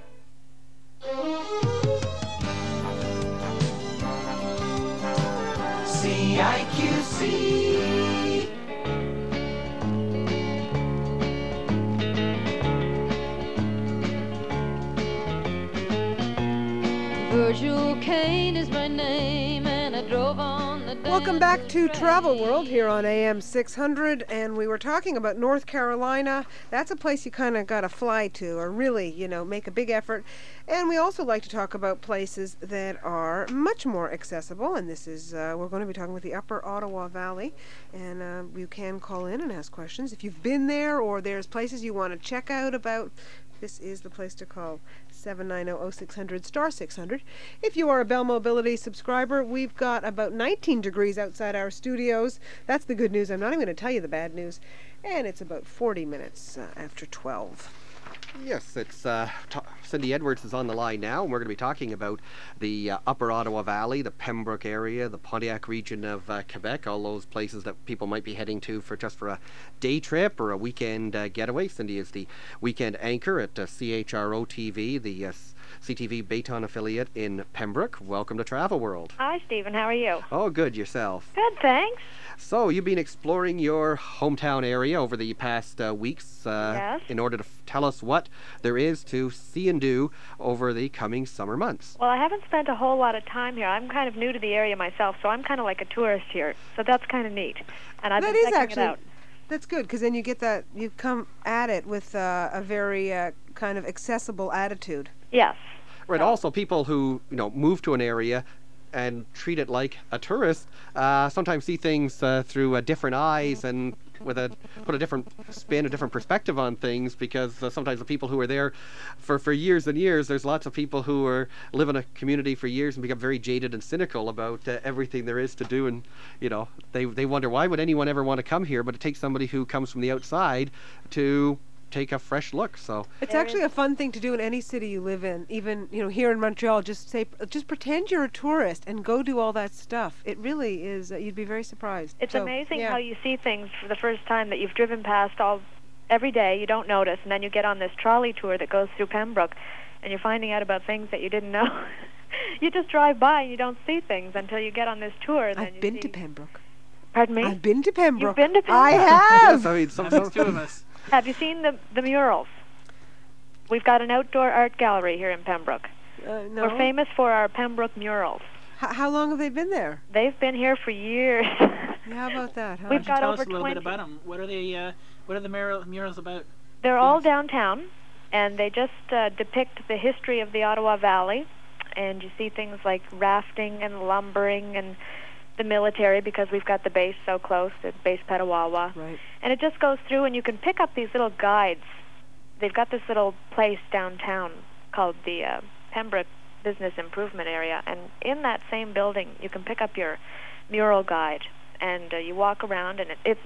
Speaker 15: C I Q C.
Speaker 16: Virgil Kane is my name, and I drove on the
Speaker 3: Welcome back to Travel World here on A M six hundred, and we were talking about North Carolina. That's a place you kind of got to fly to, or really, you know, make a big effort. And we also like to talk about places that are much more accessible, and this is, uh, we're going to be talking about the Upper Ottawa Valley, and uh, you can call in and ask questions. If you've been there, or there's places you want to check out about, this is the place to call, seven nine zero oh six hundred, star six hundred. If you are a Bell Mobility subscriber, we've got about nineteen degrees outside our studios. That's the good news. I'm not even going to tell you the bad news. And it's about forty minutes uh, after twelve.
Speaker 4: Yes, it's uh, t- Cindy Edwards is on the line now, and we're going to be talking about the uh, Upper Ottawa Valley, the Pembroke area, the Pontiac region of uh, Quebec, all those places that people might be heading to for just for a day trip or a weekend uh, getaway. Cindy is the weekend anchor at uh, C H R O T V, the uh, C T V Bayton affiliate in Pembroke. Welcome to Travel World.
Speaker 17: Hi, Stephen. How are you?
Speaker 4: Oh, good. Yourself?
Speaker 17: Good, thanks.
Speaker 4: So, you've been exploring your hometown area over the past uh, weeks uh,
Speaker 17: Yes.
Speaker 4: in order to f- tell us what there is to see and do over the coming summer months.
Speaker 17: Well, I haven't spent a whole lot of time here. I'm kind of new to the area myself, so I'm kind of like a tourist here. So that's kind of neat. And I've
Speaker 3: That
Speaker 17: been
Speaker 3: is
Speaker 17: checking
Speaker 3: actually,
Speaker 17: it out.
Speaker 3: that's good, because then you get that, you come at it with uh, a very uh, kind of accessible attitude.
Speaker 17: Yes.
Speaker 4: Right. Also, people who you know move to an area and treat it like a tourist uh, sometimes see things uh, through uh, different eyes and with a put a different spin, a different perspective on things, because uh, sometimes the people who are there for, for years and years, there's lots of people who are live in a community for years and become very jaded and cynical about uh, everything there is to do, and you know they they wonder why would anyone ever want to come here, but it takes somebody who comes from the outside to take a fresh look. So
Speaker 3: It's actually a fun thing to do in any city you live in. Even, you know, here in Montreal, just say, just pretend you're a tourist and go do all that stuff. It really is, uh, you'd be very surprised.
Speaker 17: It's
Speaker 3: So,
Speaker 17: amazing
Speaker 3: yeah.
Speaker 17: how you see things for the first time that you've driven past all every day, you don't notice, and then you get on this trolley tour that goes through Pembroke, and you're finding out about things that you didn't know. You just drive by and you don't see things until you get on this tour. And then
Speaker 3: I've
Speaker 17: you
Speaker 3: been
Speaker 17: see...
Speaker 3: to Pembroke.
Speaker 17: Pardon me?
Speaker 3: I've been to Pembroke.
Speaker 17: You've been to Pembroke?
Speaker 3: I have!
Speaker 4: Yes, I mean, some,
Speaker 5: There's two of us.
Speaker 17: Have you seen the the murals? We've got an outdoor art gallery here in Pembroke.
Speaker 3: Uh, no.
Speaker 17: We're famous for our Pembroke murals.
Speaker 3: H- how long have they been there?
Speaker 17: They've been here for years.
Speaker 3: Yeah, how about that? Huh?
Speaker 17: We've
Speaker 5: Why don't you
Speaker 17: got
Speaker 5: tell
Speaker 17: over
Speaker 5: us a little
Speaker 17: twenty.
Speaker 5: bit about them. What are they? Uh, what are the mural- murals about?
Speaker 17: They're all downtown, and they just uh, depict the history of the Ottawa Valley. And you see things like rafting and lumbering and the military, because we've got the base so close, the base Petawawa.
Speaker 3: Right.
Speaker 17: And it just goes through, and you can pick up these little guides. They've got this little place downtown called the uh, Pembroke Business Improvement Area, and in that same building, you can pick up your mural guide, and uh, you walk around, and it, it's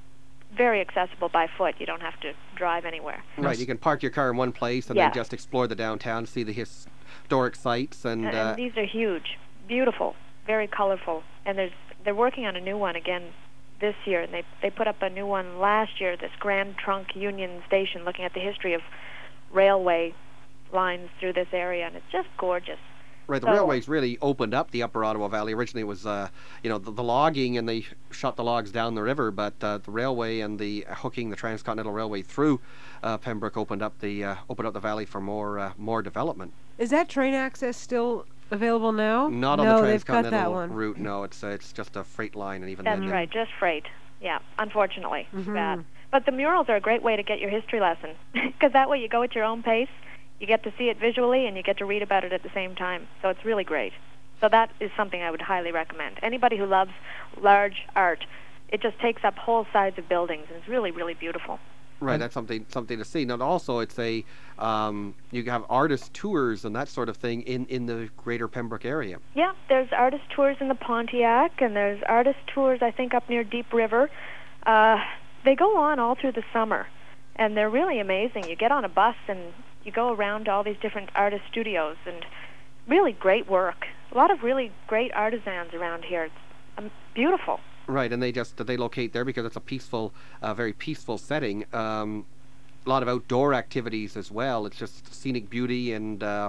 Speaker 17: very accessible by foot. You don't have to drive anywhere.
Speaker 4: right, you can park your car in one place and
Speaker 17: Yeah.
Speaker 4: then just explore the downtown, see the historic sites, and,
Speaker 17: And,
Speaker 4: uh,
Speaker 17: and these are huge, beautiful, very colorful, and there's they're working on a new one again this year, and they they put up a new one last year, this Grand Trunk Union Station, looking at the history of railway lines through this area, and it's just gorgeous.
Speaker 4: Right, the
Speaker 17: So-
Speaker 4: railways really opened up the Upper Ottawa Valley. Originally, it was uh, you know the, the logging, and they shot the logs down the river. But uh, the railway and the uh, hooking the Transcontinental Railway through uh, Pembroke opened up the uh, opened up the valley for more uh, more development.
Speaker 3: Is that train access still available now?
Speaker 4: Not on
Speaker 3: no,
Speaker 4: the
Speaker 3: they've cut that
Speaker 4: transcontinental
Speaker 3: one.
Speaker 4: route. No, it's uh, it's just a freight line, and even
Speaker 17: That's
Speaker 4: then.
Speaker 17: right, just freight. Yeah, unfortunately,
Speaker 3: Mhm.
Speaker 17: too bad. But the murals are a great way to get your history lesson, because that way you go at your own pace, you get to see it visually, and you get to read about it at the same time. So it's really great. So that is something I would highly recommend. Anybody who loves large art, it just takes up whole sides of buildings, and it's really, really beautiful.
Speaker 4: Right, that's something something to see. Now, also, it's a um, you have artist tours and that sort of thing in, in the greater Pembroke area.
Speaker 17: Yeah, there's artist tours in the Pontiac, and there's artist tours, I think, up near Deep River. Uh, they go on all through the summer, and they're really amazing. You get on a bus, and you go around to all these different artist studios, and really great work. A lot of really great artisans around here. It's um, beautiful.
Speaker 4: Right, and they just they locate there because it's a peaceful, uh, very peaceful setting. Um, a lot of outdoor activities as well. It's just scenic beauty and uh,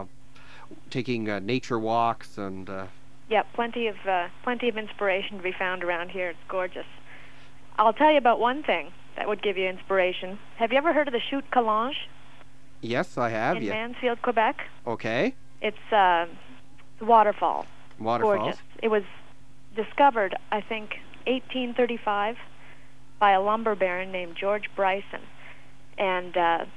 Speaker 4: taking uh, nature walks and. Uh,
Speaker 17: Yeah, plenty of uh, plenty of inspiration to be found around here. It's gorgeous. I'll tell you about one thing that would give you inspiration. Have you ever heard of the Chute Calange
Speaker 4: yes, I have.
Speaker 17: in
Speaker 4: Yeah.
Speaker 17: Mansfield, Quebec?
Speaker 4: Okay.
Speaker 17: It's uh, a waterfall.
Speaker 4: Waterfalls.
Speaker 17: Gorgeous. It was discovered, I think, eighteen thirty-five by a lumber baron named George Bryson. And uh,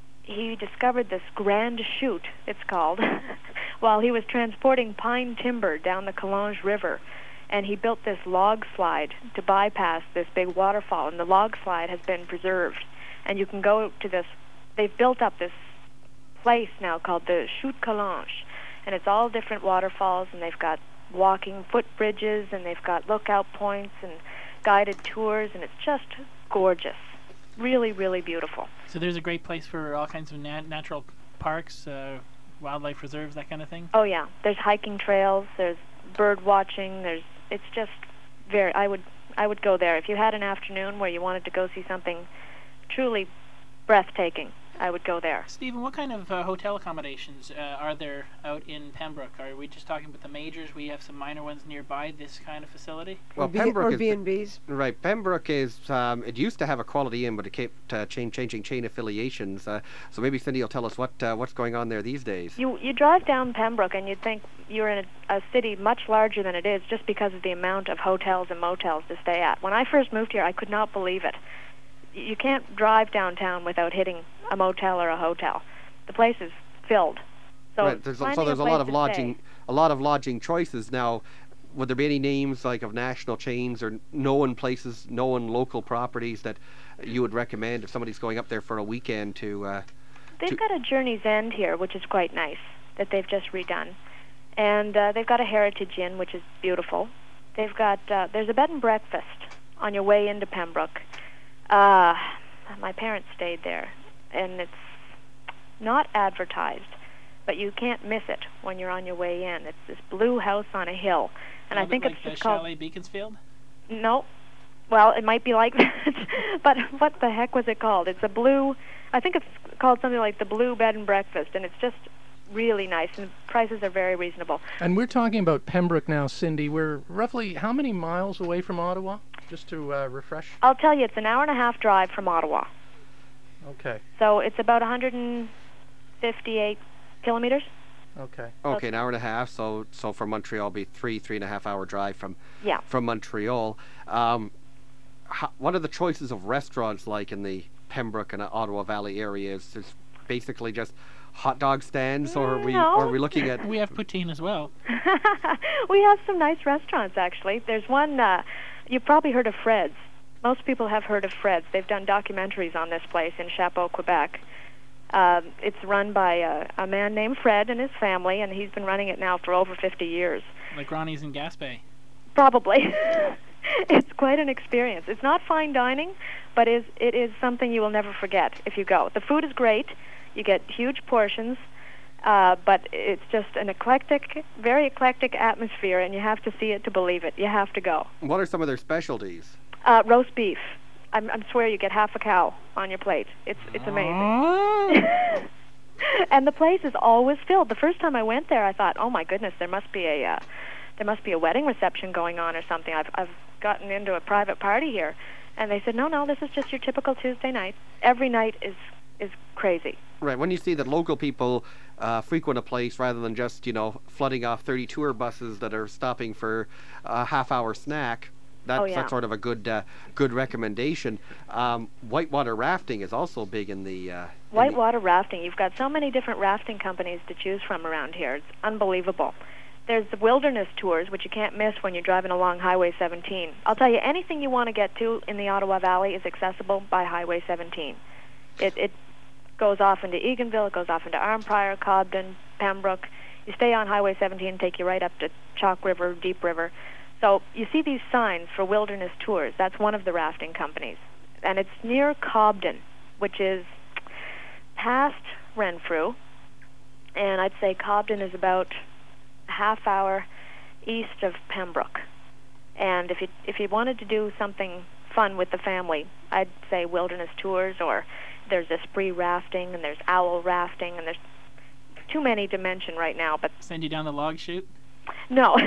Speaker 17: he discovered this Grand Chute, it's called, while he was transporting pine timber down the Calange River. And he built this log slide to bypass this big waterfall. And the log slide has been preserved. And you can go to this, they've built up this place now called the Chute Calange. And it's all different waterfalls, and they've got walking footbridges, and they've got lookout points and guided tours, and it's just gorgeous. Really, really beautiful.
Speaker 5: So there's a great place for all kinds of nat- natural parks, uh, wildlife reserves, that kind of thing?
Speaker 17: Oh, yeah. There's hiking trails, there's bird watching, there's, it's just very, I would, I would go there. If you had an afternoon where you wanted to go see something truly breathtaking, I would go there.
Speaker 5: Stephen, what kind of uh, hotel accommodations uh, are there out in Pembroke? Are we just talking about the majors? We have some minor ones nearby this kind of facility?
Speaker 4: Well,
Speaker 3: B-
Speaker 4: Pembroke
Speaker 3: or
Speaker 4: is
Speaker 3: B and Bs.
Speaker 4: Right, Pembroke is. Um, it used to have a Quality Inn, but it kept uh, chain, changing chain affiliations. Uh, so maybe Cindy will tell us what uh, what's going on there these days.
Speaker 17: You you drive down Pembroke and you'd think you're in a, a city much larger than it is just because of the amount of hotels and motels to stay at. When I first moved here, I could not believe it. You can't drive downtown without hitting a motel or a hotel. The place is filled. So
Speaker 4: right, there's, so
Speaker 17: finding
Speaker 4: there's a,
Speaker 17: place
Speaker 4: lot of
Speaker 17: to
Speaker 4: lodging,
Speaker 17: stay-
Speaker 4: a lot of lodging choices now. Would there be any names like of national chains or known places, known local properties that you would recommend if somebody's going up there for a weekend to? Uh,
Speaker 17: They've
Speaker 4: to
Speaker 17: got a Journey's End here, which is quite nice, that they've just redone. And uh, they've got a Heritage Inn, which is beautiful. They've got, uh, there's a bed and breakfast on your way into Pembroke. Uh, my parents stayed there, and it's not advertised, but you can't miss it when you're on your way in. It's this blue house on a hill, and
Speaker 5: A
Speaker 17: I
Speaker 5: little
Speaker 17: think
Speaker 5: bit
Speaker 17: it's
Speaker 5: like
Speaker 17: just
Speaker 5: the
Speaker 17: called...
Speaker 5: Chalet Beaconsfield?
Speaker 17: No. Well, it might be like that, but what the heck was it called? It's a blue, I think it's called something like the Blue Bed and Breakfast, and it's just really nice, and the prices are very reasonable.
Speaker 7: And we're talking about Pembroke now, Cindy. We're roughly how many miles away from Ottawa? Just to uh, refresh.
Speaker 17: I'll tell you, it's an hour and a half drive from Ottawa.
Speaker 7: Okay.
Speaker 17: So it's about one hundred fifty-eight kilometers.
Speaker 7: Okay.
Speaker 4: Okay, an hour and a half. So, so from Montreal, be three, three and a half hour drive from.
Speaker 17: Yeah.
Speaker 4: From Montreal. Um, how, what are the choices of restaurants like in the Pembroke and Ottawa Valley areas? Is basically just hot dog stands, or are we,
Speaker 17: No.
Speaker 4: or are we looking at?
Speaker 5: We have poutine as well.
Speaker 17: We have some nice restaurants, actually. There's one, uh, you've probably heard of Fred's. Most people have heard of Fred's. They've done documentaries on this place in Chapeau, Quebec. Uh, it's run by a, a man named Fred and his family, and he's been running it now for over fifty years.
Speaker 5: Like Ronnie's in Gaspé.
Speaker 17: Probably. It's quite an experience. It's not fine dining, but is it is something you will never forget if you go. The food is great. You get huge portions, uh, but it's just an eclectic, very eclectic atmosphere, and you have to see it to believe it. You have to go.
Speaker 4: What are some of their specialties?
Speaker 17: Uh, roast beef. I'm, I swear you get half a cow on your plate. It's it's amazing. And the place is always filled. The first time I went there, I thought, oh my goodness, there must be a uh, there must be a wedding reception going on or something. I've I've gotten into a private party here, and they said, no, no, this is just your typical Tuesday night. Every night is is crazy.
Speaker 4: Right. When you see that local people uh, frequent a place rather than just, you know, flooding off thirty tour buses that are stopping for a half-hour snack, that's,
Speaker 17: Oh, yeah.
Speaker 4: that's sort of a good uh, good recommendation. Um, whitewater rafting is also big in the... Uh, in the-
Speaker 17: Whitewater rafting. You've got so many different rafting companies to choose from around here. It's unbelievable. There's the wilderness tours, which you can't miss when you're driving along Highway seventeen. I'll tell you, anything you want to get to in the Ottawa Valley is accessible by Highway seventeen. It, it goes off into Eganville, it goes off into Arnprior, Cobden, Pembroke. You stay on Highway seventeen, take you right up to Chalk River, Deep River. So you see these signs for wilderness tours. That's one of the rafting companies. And it's near Cobden, which is past Renfrew. And I'd say Cobden is about a half hour east of Pembroke. And if you if you wanted to do something fun with the family, I'd say wilderness tours, or there's Esprit rafting, and there's owl rafting, and there's too many to mention right now. But
Speaker 5: Send you down the log chute?
Speaker 17: no.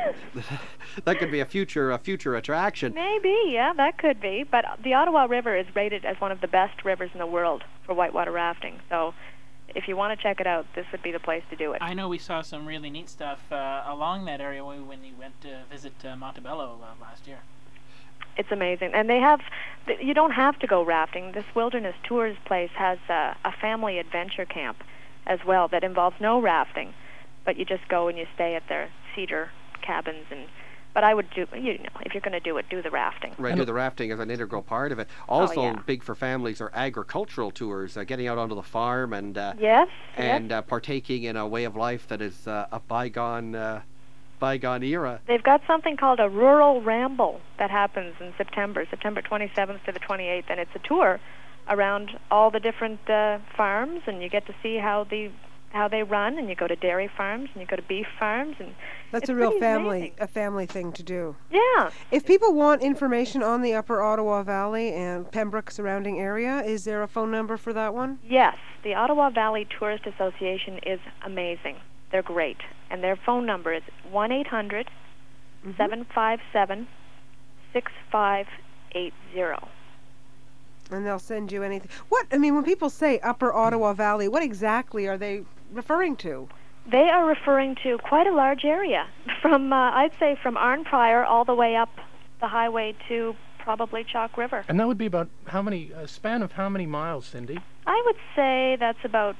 Speaker 4: That could be a future a future attraction.
Speaker 17: Maybe, yeah, that could be. But the Ottawa River is rated as one of the best rivers in the world for whitewater rafting. So if you want to check it out, this would be the place to do it.
Speaker 5: I know we saw some really neat stuff uh, along that area when we, when we went to visit uh, Montebello uh, last year.
Speaker 17: It's amazing. And they have, th- you don't have to go rafting. This wilderness tours place has uh, a family adventure camp as well that involves no rafting, but you just go and you stay at their cedar cabins. And but I would do, you know, if you're going to do it, do the rafting.
Speaker 4: Right, do the rafting as an integral part of it. Also,
Speaker 17: yeah.
Speaker 4: big for families are agricultural tours, uh, getting out onto the farm and uh,
Speaker 17: Yes,
Speaker 4: and
Speaker 17: yes.
Speaker 4: Uh, partaking in a way of life that is uh, a bygone uh, bygone era.
Speaker 17: They've got something called a rural ramble that happens in September, September twenty-seventh to the twenty-eighth, and it's a tour around all the different uh, farms, and you get to see how the how they run, and you go to dairy farms, and you go to beef farms, and
Speaker 3: That's
Speaker 17: it's
Speaker 3: a real
Speaker 17: pretty
Speaker 3: family
Speaker 17: amazing.
Speaker 3: a family thing to do.
Speaker 17: Yeah.
Speaker 3: If people want information on the Upper Ottawa Valley and Pembroke surrounding area, is there a phone number for that one?
Speaker 17: Yes, the Ottawa Valley Tourist Association is amazing. They're great, and their phone number is one eight hundred, seven five seven, six five eight zero.
Speaker 3: And they'll send you anything. What, I mean, when people say Upper Ottawa Valley, what exactly are they referring to?
Speaker 17: They are referring to quite a large area, from uh, I'd say from Arnprior all the way up the highway to probably Chalk River.
Speaker 7: And that would be about how many, a span of how many miles, Cindy?
Speaker 17: I would say that's about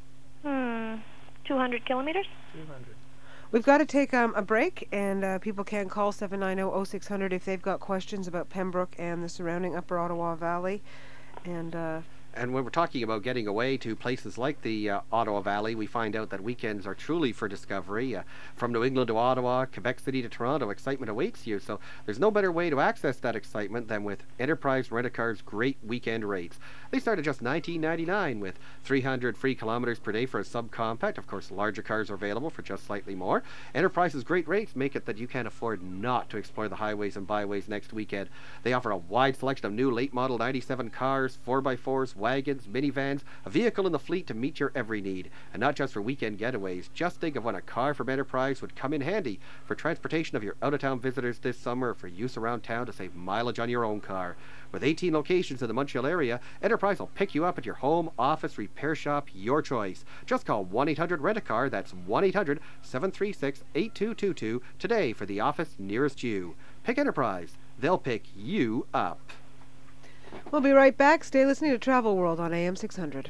Speaker 17: hmm, two hundred kilometers.
Speaker 7: two hundred.
Speaker 3: We've got to take um, a break, and uh, people can call seven nine zero, zero six zero zero if they've got questions about Pembroke and the surrounding Upper Ottawa Valley. And uh,
Speaker 4: And when we're talking about getting away to places like the uh, Ottawa Valley, we find out that weekends are truly for discovery. Uh, from New England to Ottawa, Quebec City to Toronto, excitement awaits you. So there's no better way to access that excitement than with Enterprise Rent-A-Car's great weekend rates. They start at just nineteen ninety-nine with three hundred free kilometers per day for a subcompact. Of course, larger cars are available for just slightly more. Enterprise's great rates make it that you can't afford not to explore the highways and byways next weekend. They offer a wide selection of new late model ninety-seven cars, four by fours, wagons, minivans, a vehicle in the fleet to meet your every need. And not just for weekend getaways. Just think of when a car from Enterprise would come in handy for transportation of your out-of-town visitors this summer, or for use around town to save mileage on your own car. With eighteen locations in the Montreal area, Enterprise will pick you up at your home, office, repair shop, your choice. Just call one eight hundred rent a car, that's one eight hundred, seven three six, eight two two two, today for the office nearest you. Pick Enterprise. They'll pick you up.
Speaker 3: we'll be right back. Stay listening to Travel World on A M six hundred.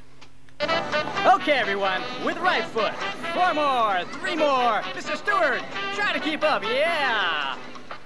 Speaker 18: Okay, everyone, with right foot. Four more, three more. Mister Stewart, try to keep up, yeah.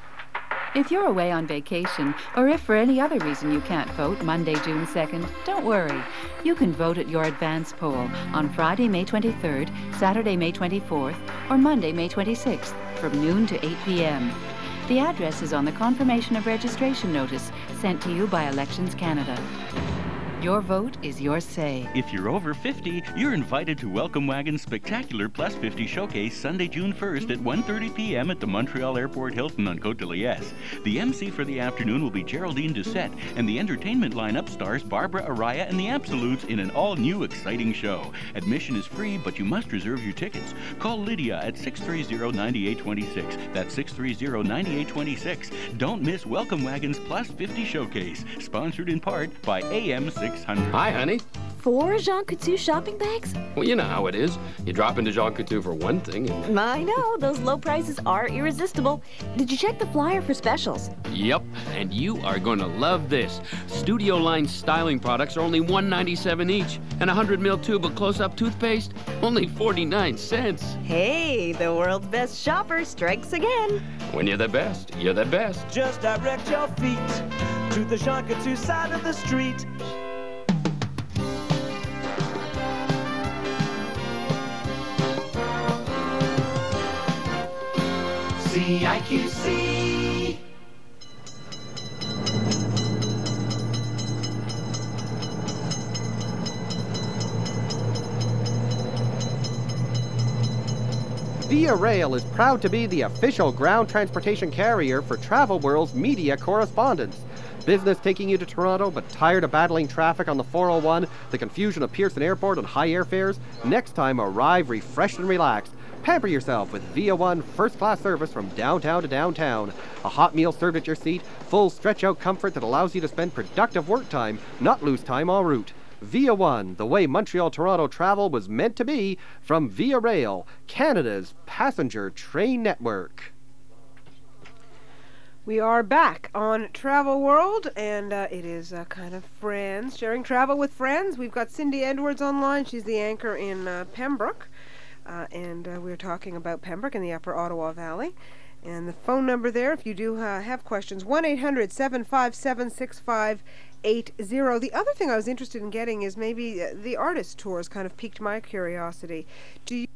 Speaker 19: If you're away on vacation, or if for any other reason you can't vote Monday, June second, don't worry. You can vote at your advance poll on Friday, May twenty-third, Saturday, May twenty-fourth, or Monday, May twenty-sixth, from noon to eight p.m. The address is on the confirmation of registration notice sent to you by Elections Canada. Your vote is your say.
Speaker 13: If you're over fifty, you're invited to Welcome Wagon's spectacular Plus fifty showcase Sunday, June first at one thirty p.m. at the Montreal Airport Hilton on Côte de Liesse. The M C for the afternoon will be Geraldine Doucette, and the entertainment lineup stars Barbara Araya and the Absolutes in an all-new exciting show. Admission is free, but you must reserve your tickets. Call Lydia at six three zero, nine eight two six. That's six three zero, nine eight two six. Don't miss Welcome Wagon's Plus fifty showcase, sponsored in part by A M six hundred.
Speaker 20: Hi, honey. four Jean Coutu shopping bags?
Speaker 21: Well, you know how it is. You drop into Jean Coutu for one thing and...
Speaker 20: I know. Those low prices are irresistible. Did you check the flyer for specials?
Speaker 14: Yep, and you are going to love this. Studio line styling products are only one ninety-seven each, and a one hundred mil tube of close-up toothpaste, only forty-nine cents.
Speaker 20: Hey, the world's best shopper strikes again.
Speaker 21: When you're the best, you're the best.
Speaker 15: Just direct your feet to the Jean Coutu side of the street. C I Q C.
Speaker 4: Via Rail is proud to be the official ground transportation carrier for Travel World's media correspondents. Business taking you to Toronto, but tired of battling traffic on the four oh one, the confusion of Pearson Airport and high airfares? Next time, arrive refreshed and relaxed. Pamper yourself with Via One first-class service from downtown to downtown. A hot meal served at your seat, full stretch-out comfort that allows you to spend productive work time, not lose time en route. Via One, the way Montreal-Toronto travel was meant to be, from Via Rail, Canada's passenger train network.
Speaker 3: We are back on Travel World, and uh, it is uh, kind of friends, sharing travel with friends. We've got Cindy Edwards online. She's the anchor in uh, Pembroke, uh, and uh, we're talking about Pembroke in the Upper Ottawa Valley. And the phone number there, if you do uh, have questions, one eight hundred seven five seven six five eight zero. The other thing I was interested in getting is maybe uh, the artist tours kind of piqued my curiosity. Do you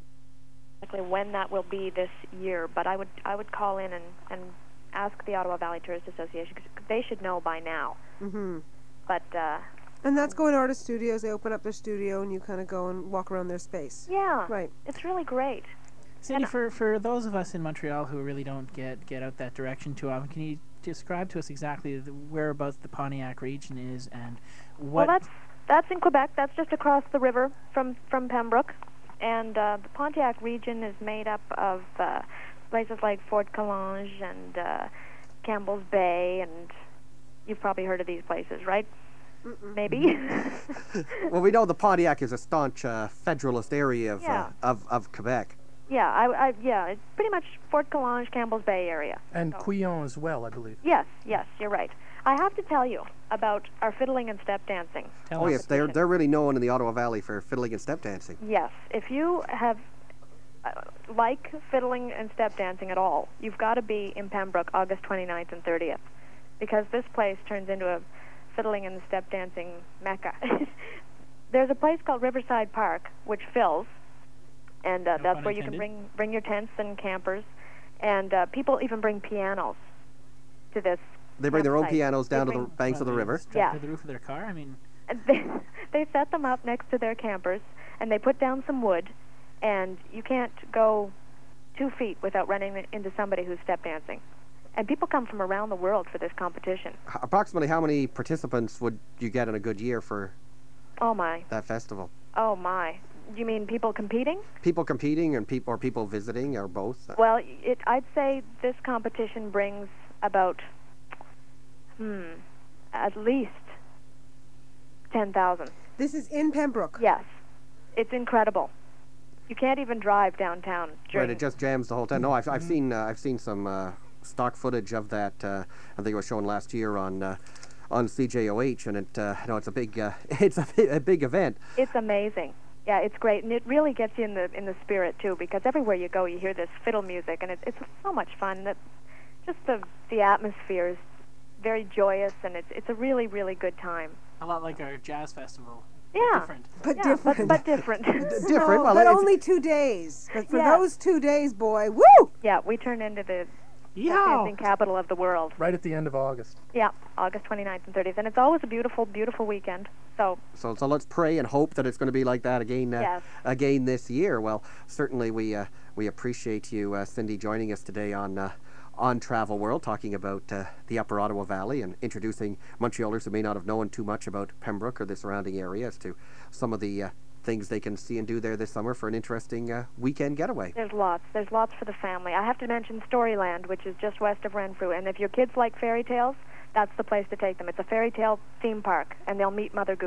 Speaker 17: Exactly when that will be this year, but I would I would call in and, and ask the Ottawa Valley Tourist Association, because they should know by now.
Speaker 3: Mm-hmm.
Speaker 17: But uh,
Speaker 3: and that's going to artist studios. They open up their studio, and you kind of go and walk around their space.
Speaker 17: yeah,
Speaker 3: Right.
Speaker 17: it's really great.
Speaker 5: Cindy, for, for those of us in Montreal who really don't get, get out that direction too often, can you describe to us exactly the, whereabouts the Pontiac region is and what...
Speaker 17: Well, that's that's in Quebec. That's just across the river from, from Pembroke. And uh, the Pontiac region is made up of uh, places like Fort Calange and uh, Campbell's Bay, and you've probably heard of these places, right?
Speaker 3: Mm-mm.
Speaker 17: Maybe.
Speaker 4: Well, we know the Pontiac is a staunch uh, federalist area of,
Speaker 17: Yeah.
Speaker 4: uh, of of Quebec.
Speaker 17: Yeah, I, I, yeah, it's pretty much Fort Calange, Campbell's Bay area.
Speaker 7: And
Speaker 17: So-
Speaker 7: Quillon as well, I believe.
Speaker 17: Yes, yes, you're right. I have to tell you about our fiddling and step dancing.
Speaker 4: Oh yes, they're they're really known in the Ottawa Valley for fiddling and step dancing.
Speaker 17: Yes, if you have uh, like fiddling and step dancing at all, you've got to be in Pembroke August twenty-ninth and thirtieth, because this place turns into a fiddling and step dancing mecca. There's a place called Riverside Park, which fills, and uh,
Speaker 5: No
Speaker 17: that's
Speaker 5: pun
Speaker 17: where you can
Speaker 5: intended.
Speaker 17: bring bring your tents and campers, and uh, people even bring pianos to this.
Speaker 4: They bring their own
Speaker 17: campsite.
Speaker 4: pianos
Speaker 17: They
Speaker 4: down to
Speaker 17: bring-
Speaker 4: the banks of the river.
Speaker 5: Strapped
Speaker 17: Yeah.
Speaker 5: to the roof of their car? I mean...
Speaker 17: And they, they set them up next to their campers, and they put down some wood, and you can't go two feet without running into somebody who's step dancing. And people come from around the world for this competition.
Speaker 4: H- Approximately how many participants would you get in a good year for
Speaker 17: Oh my,
Speaker 4: that festival?
Speaker 17: oh my. You mean people competing?
Speaker 4: People competing and peop or people visiting, or both?
Speaker 17: Well, it, I'd say this competition brings about, hmm, at least ten thousand.
Speaker 3: This is in Pembroke.
Speaker 17: Yes. It's incredible. You can't even drive downtown during...
Speaker 4: Right, it just jams the whole time. No, I've, I've seen uh, I've seen some uh, stock footage of that. Uh, I think it was shown last year on uh, on C J O H, and it uh, no, it's a big uh, it's a, bi- a big event.
Speaker 17: It's amazing. Yeah, it's great, and it really gets you in the in the spirit too, because everywhere you go, you hear this fiddle music, and it, it's so much fun. That just the the atmosphere is very joyous, and it's it's a really really good time.
Speaker 5: A lot like our jazz festival.
Speaker 17: Yeah,
Speaker 5: Different.
Speaker 3: But
Speaker 17: yeah,
Speaker 3: different.
Speaker 17: but, but different.
Speaker 4: Different.
Speaker 3: No,
Speaker 4: Well,
Speaker 3: but
Speaker 4: it's-
Speaker 3: only two days. But for
Speaker 17: Yeah.
Speaker 3: those two days, boy, woo!
Speaker 17: Yeah, we turn into the
Speaker 5: Yeah.
Speaker 17: dancing capital of the world.
Speaker 7: Right at the end of August.
Speaker 17: Yeah, August twenty-ninth and thirtieth, and it's always a beautiful, beautiful weekend. So
Speaker 4: So so let's pray and hope that it's going to be like that again uh,
Speaker 17: Yes.
Speaker 4: again this year. Well, certainly we uh, we appreciate you, uh, Cindy, joining us today on. Uh, on Travel World, talking about uh, the Upper Ottawa Valley and introducing Montrealers who may not have known too much about Pembroke or the surrounding area as to some of the uh, things they can see and do there this summer for an interesting uh, weekend getaway.
Speaker 17: there's lots. There's lots for the family. I have to mention Storyland, which is just west of Renfrew, and if your kids like fairy tales, that's the place to take them. It's a fairy tale theme park, and they'll meet Mother Goose.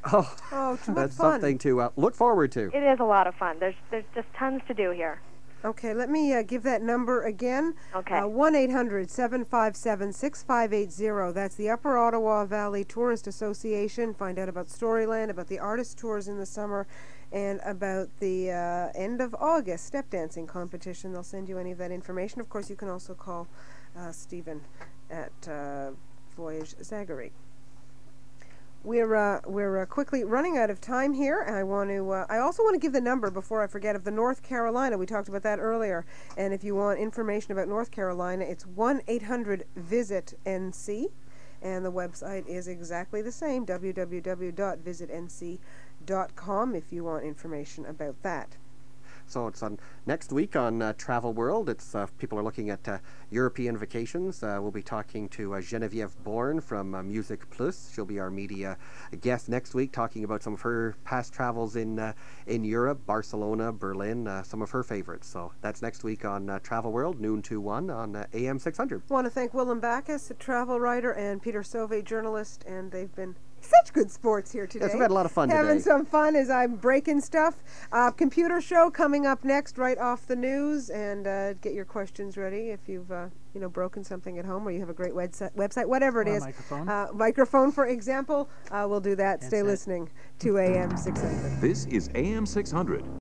Speaker 4: Oh,
Speaker 3: Oh, too much
Speaker 4: that's
Speaker 3: fun.
Speaker 4: something to uh, look forward to.
Speaker 17: It is a lot of fun. There's there's just tons to do here.
Speaker 3: Okay, let me uh, give that number again.
Speaker 17: Okay.
Speaker 3: Uh, one eight hundred seven five seven six five eight zero. That's the Upper Ottawa Valley Tourist Association. Find out about Storyland, about the artist tours in the summer, and about the uh, end of August step dancing competition. They'll send you any of that information. Of course, you can also call uh, Stephen at uh, Voyage Zachary. We're uh, we're uh, quickly running out of time here, and I want to. Uh, I also want to give the number before I forget of the North Carolina. We talked about that earlier, and if you want information about North Carolina, it's one eight hundred visit N C, and the website is exactly the same: w w w dot visit n c dot com. If you want information about that.
Speaker 4: So it's on next week on uh, Travel World. It's uh, people are looking at uh, European vacations. Uh, we'll be talking to uh, Geneviève Bourne from uh, Music Plus. She'll be our media guest next week, talking about some of her past travels in uh, in Europe, Barcelona, Berlin, uh, some of her favorites. So that's next week on uh, Travel World, noon to one on uh, A M six hundred.
Speaker 3: I want to thank Willem Backus, a travel writer, and Peter Sauvé, journalist, and they've been such good sports here today.
Speaker 4: Yes, we've had a lot of fun
Speaker 3: Having
Speaker 4: today.
Speaker 3: some fun as I'm breaking stuff. Uh, computer show coming up next, right off the news, and uh, get your questions ready if you've uh, you know broken something at home or you have a great website, website whatever it
Speaker 5: Or a
Speaker 3: is.
Speaker 5: microphone.
Speaker 3: Uh, microphone, for example. Uh, we'll do that. Stay
Speaker 5: Headset.
Speaker 3: listening to A M six hundred.
Speaker 2: This is A M six hundred